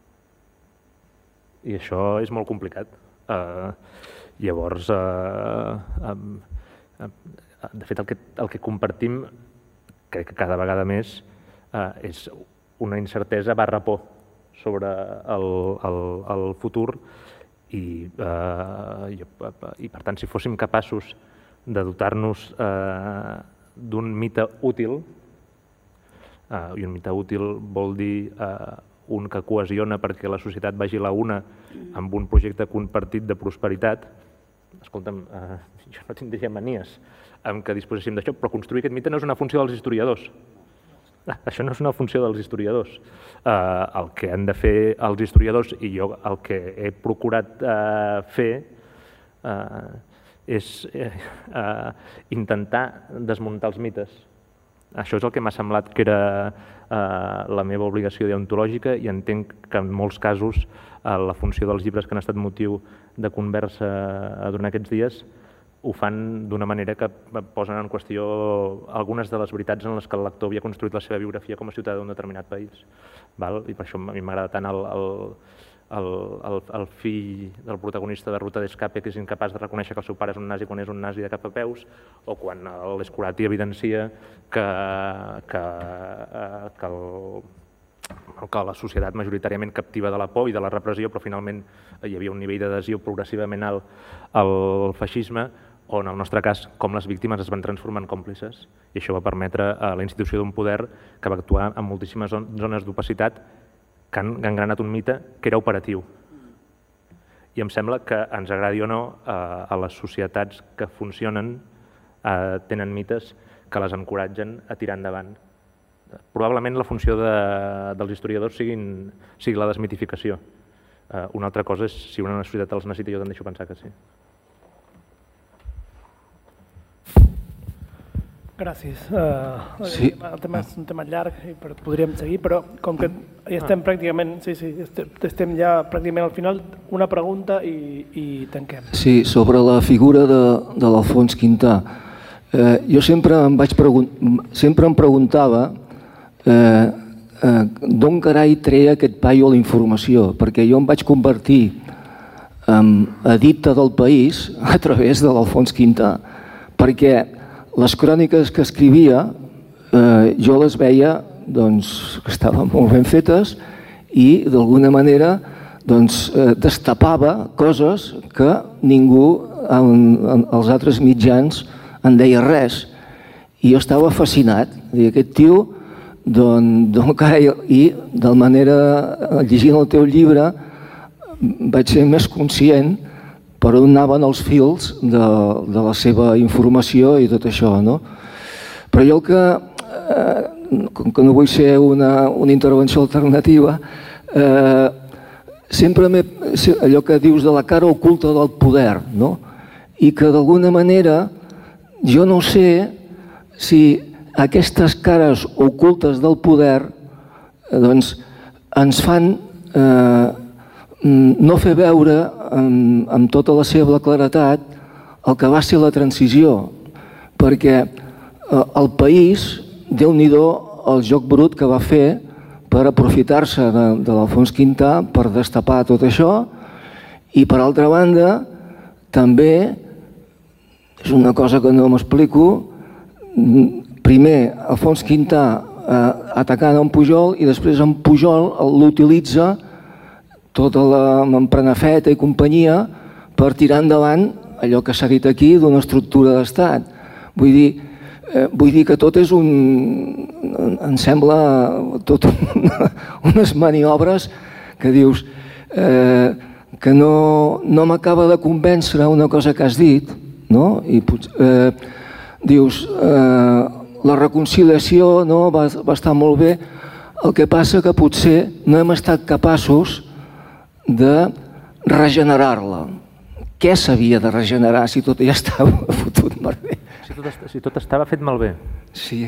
I això és molt complicat. Llavors, de fet, el que compartim, crec que cada vegada més, és una incertesa barra por sobre el futur i, per tant, si fóssim capaços de dotar-nos d'un mite útil, i un mite útil vol dir un que cohesiona perquè la societat vagi a la una amb un projecte compartit de prosperitat, escolta'm, jo no tindria manies amb que disposéssim d'això, però construir aquest mite no és una funció dels historiadors. això no és una funció dels historiadors. El que han de fer els historiadors, i jo el que he procurat fer, és intentar desmuntar els mites. Això és el que m'ha semblat que era la meva obligació deontològica, i entenc que en molts casos la funció dels llibres que han estat motiu de conversa durant aquests dies ho fan d'una manera que posen en qüestió algunes de les veritats en les que el lector havia construït la seva biografia com a ciutadà d'un determinat país. I per això a mi m'agrada tant el fill del protagonista de Ruta d'Escape, que és incapaç de reconèixer que el seu pare és un nazi quan és un nazi de cap a peus, o quan l'Escurati evidencia que que la societat majoritàriament captiva de la por i de la repressió, però finalment hi havia un nivell d'adhesió progressivament alt al feixisme, o en el nostre cas, com les víctimes es van transformar en còmplices. I això va permetre a la institució d'un poder que va actuar en moltíssimes zones d'opacitat que han gangrenat un mite que era operatiu. I em sembla que, ens agradi o no, a les societats que funcionen tenen mites que les encoratgen a tirar endavant. Probablement la funció dels historiadors sigui la desmitificació. Una altra cosa és si una societat els necessita, jo te'n deixo pensar que sí. Gràcies. El tema és un tema llarg i podríem seguir, però com que ja estem pràcticament, sí, sí, estem ja pràcticament al final, una pregunta i tanquem. Sí, sobre la figura de l'Alfons Quintà. Jo sempre em vaig sempre em preguntava d'on carai treia aquest paio la informació, perquè jo em vaig convertir en edicte del País a través de l'Alfons Quintà, perquè les cròniques que escrivia jo les veia que estaven molt ben fetes i d'alguna manera destapava coses que ningú als altres mitjans en deia res. I jo estava fascinat. Aquest tio, d'on carai, i de manera, llegint el teu llibre, vaig ser més conscient per on anaven els fils de la seva informació i tot això. Però jo el que, com que no vull ser una intervenció alternativa, sempre allò que dius de la cara oculta del poder, i que d'alguna manera jo no sé si aquestes cares ocultes del poder ens fan no fer veure amb tota la seva claretat el que va ser la transició, perquè el País, Déu-n'hi-do el joc brut que va fer per aprofitar-se de l'Alfons Quintà per destapar tot això, i per altra banda també és una cosa que no m'explico, primer Alfons Quintà atacant en Pujol i després en Pujol l'utilitza tota l'emprenafeta i companyia per tirar endavant allò que s'ha dit aquí d'una estructura d'estat. Vull dir, vull dir que tot és un... em sembla tot unes maniobres que dius que no m'acaba de convèncer una cosa que has dit, no? I dius, la reconciliació va estar molt bé, el que passa que potser no hem estat capaços de regenerar-la. Què s'havia de regenerar si tot ja estava fotut malbé? Si tot estava fet malbé. Sí.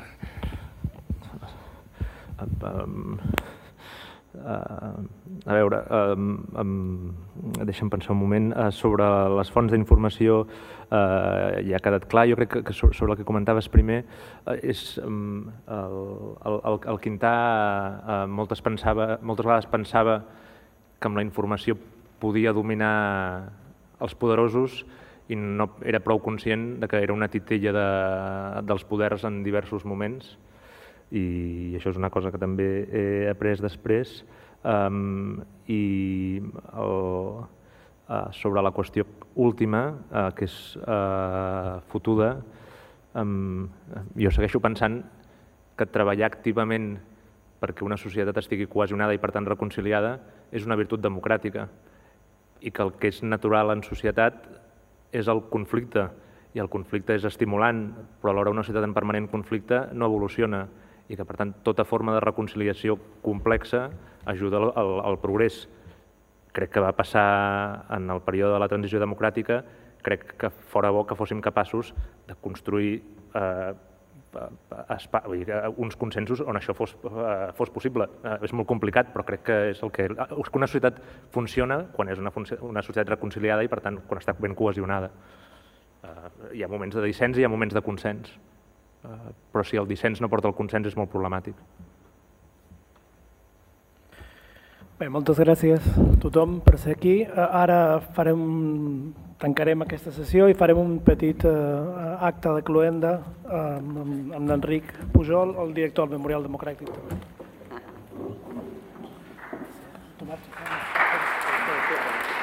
A veure, deixa'm pensar un moment. Sobre les fonts d'informació ja ha quedat clar. Jo crec que sobre el que comentaves primer, el Quintà moltes vegades pensava que amb la informació podia dominar els poderosos i no era prou conscient que era una titella dels poders en diversos moments, i això és una cosa que també he après després. I sobre la qüestió última, que és fotuda, jo segueixo pensant que treballar activament perquè una societat estigui cohesionada i per tant reconciliada és una virtut democràtica, i que el que és natural en societat és el conflicte, i el conflicte és estimulant, però alhora una societat en permanent conflicte no evoluciona, i que, per tant, tota forma de reconciliació complexa ajuda al, al, al progrés. Crec que va passar en el període de la transició democràtica, crec que fora bo que fóssim capaços de construir eh, uns consensos on això fos, fos possible. És molt complicat, però crec que és el que... És que una societat funciona quan és una, una societat reconciliada i, per tant, quan està ben cohesionada. Hi ha moments de dissens i hi ha moments de consens. Però si el dissens no porta el consens és molt problemàtic. Bé, moltes gràcies a tothom per ser aquí. Ara farem, tancarem aquesta sessió i farem un petit uh, acte de cloenda uh, amb, amb l'Enric Pujol, el director del Memorial Democràtic. També.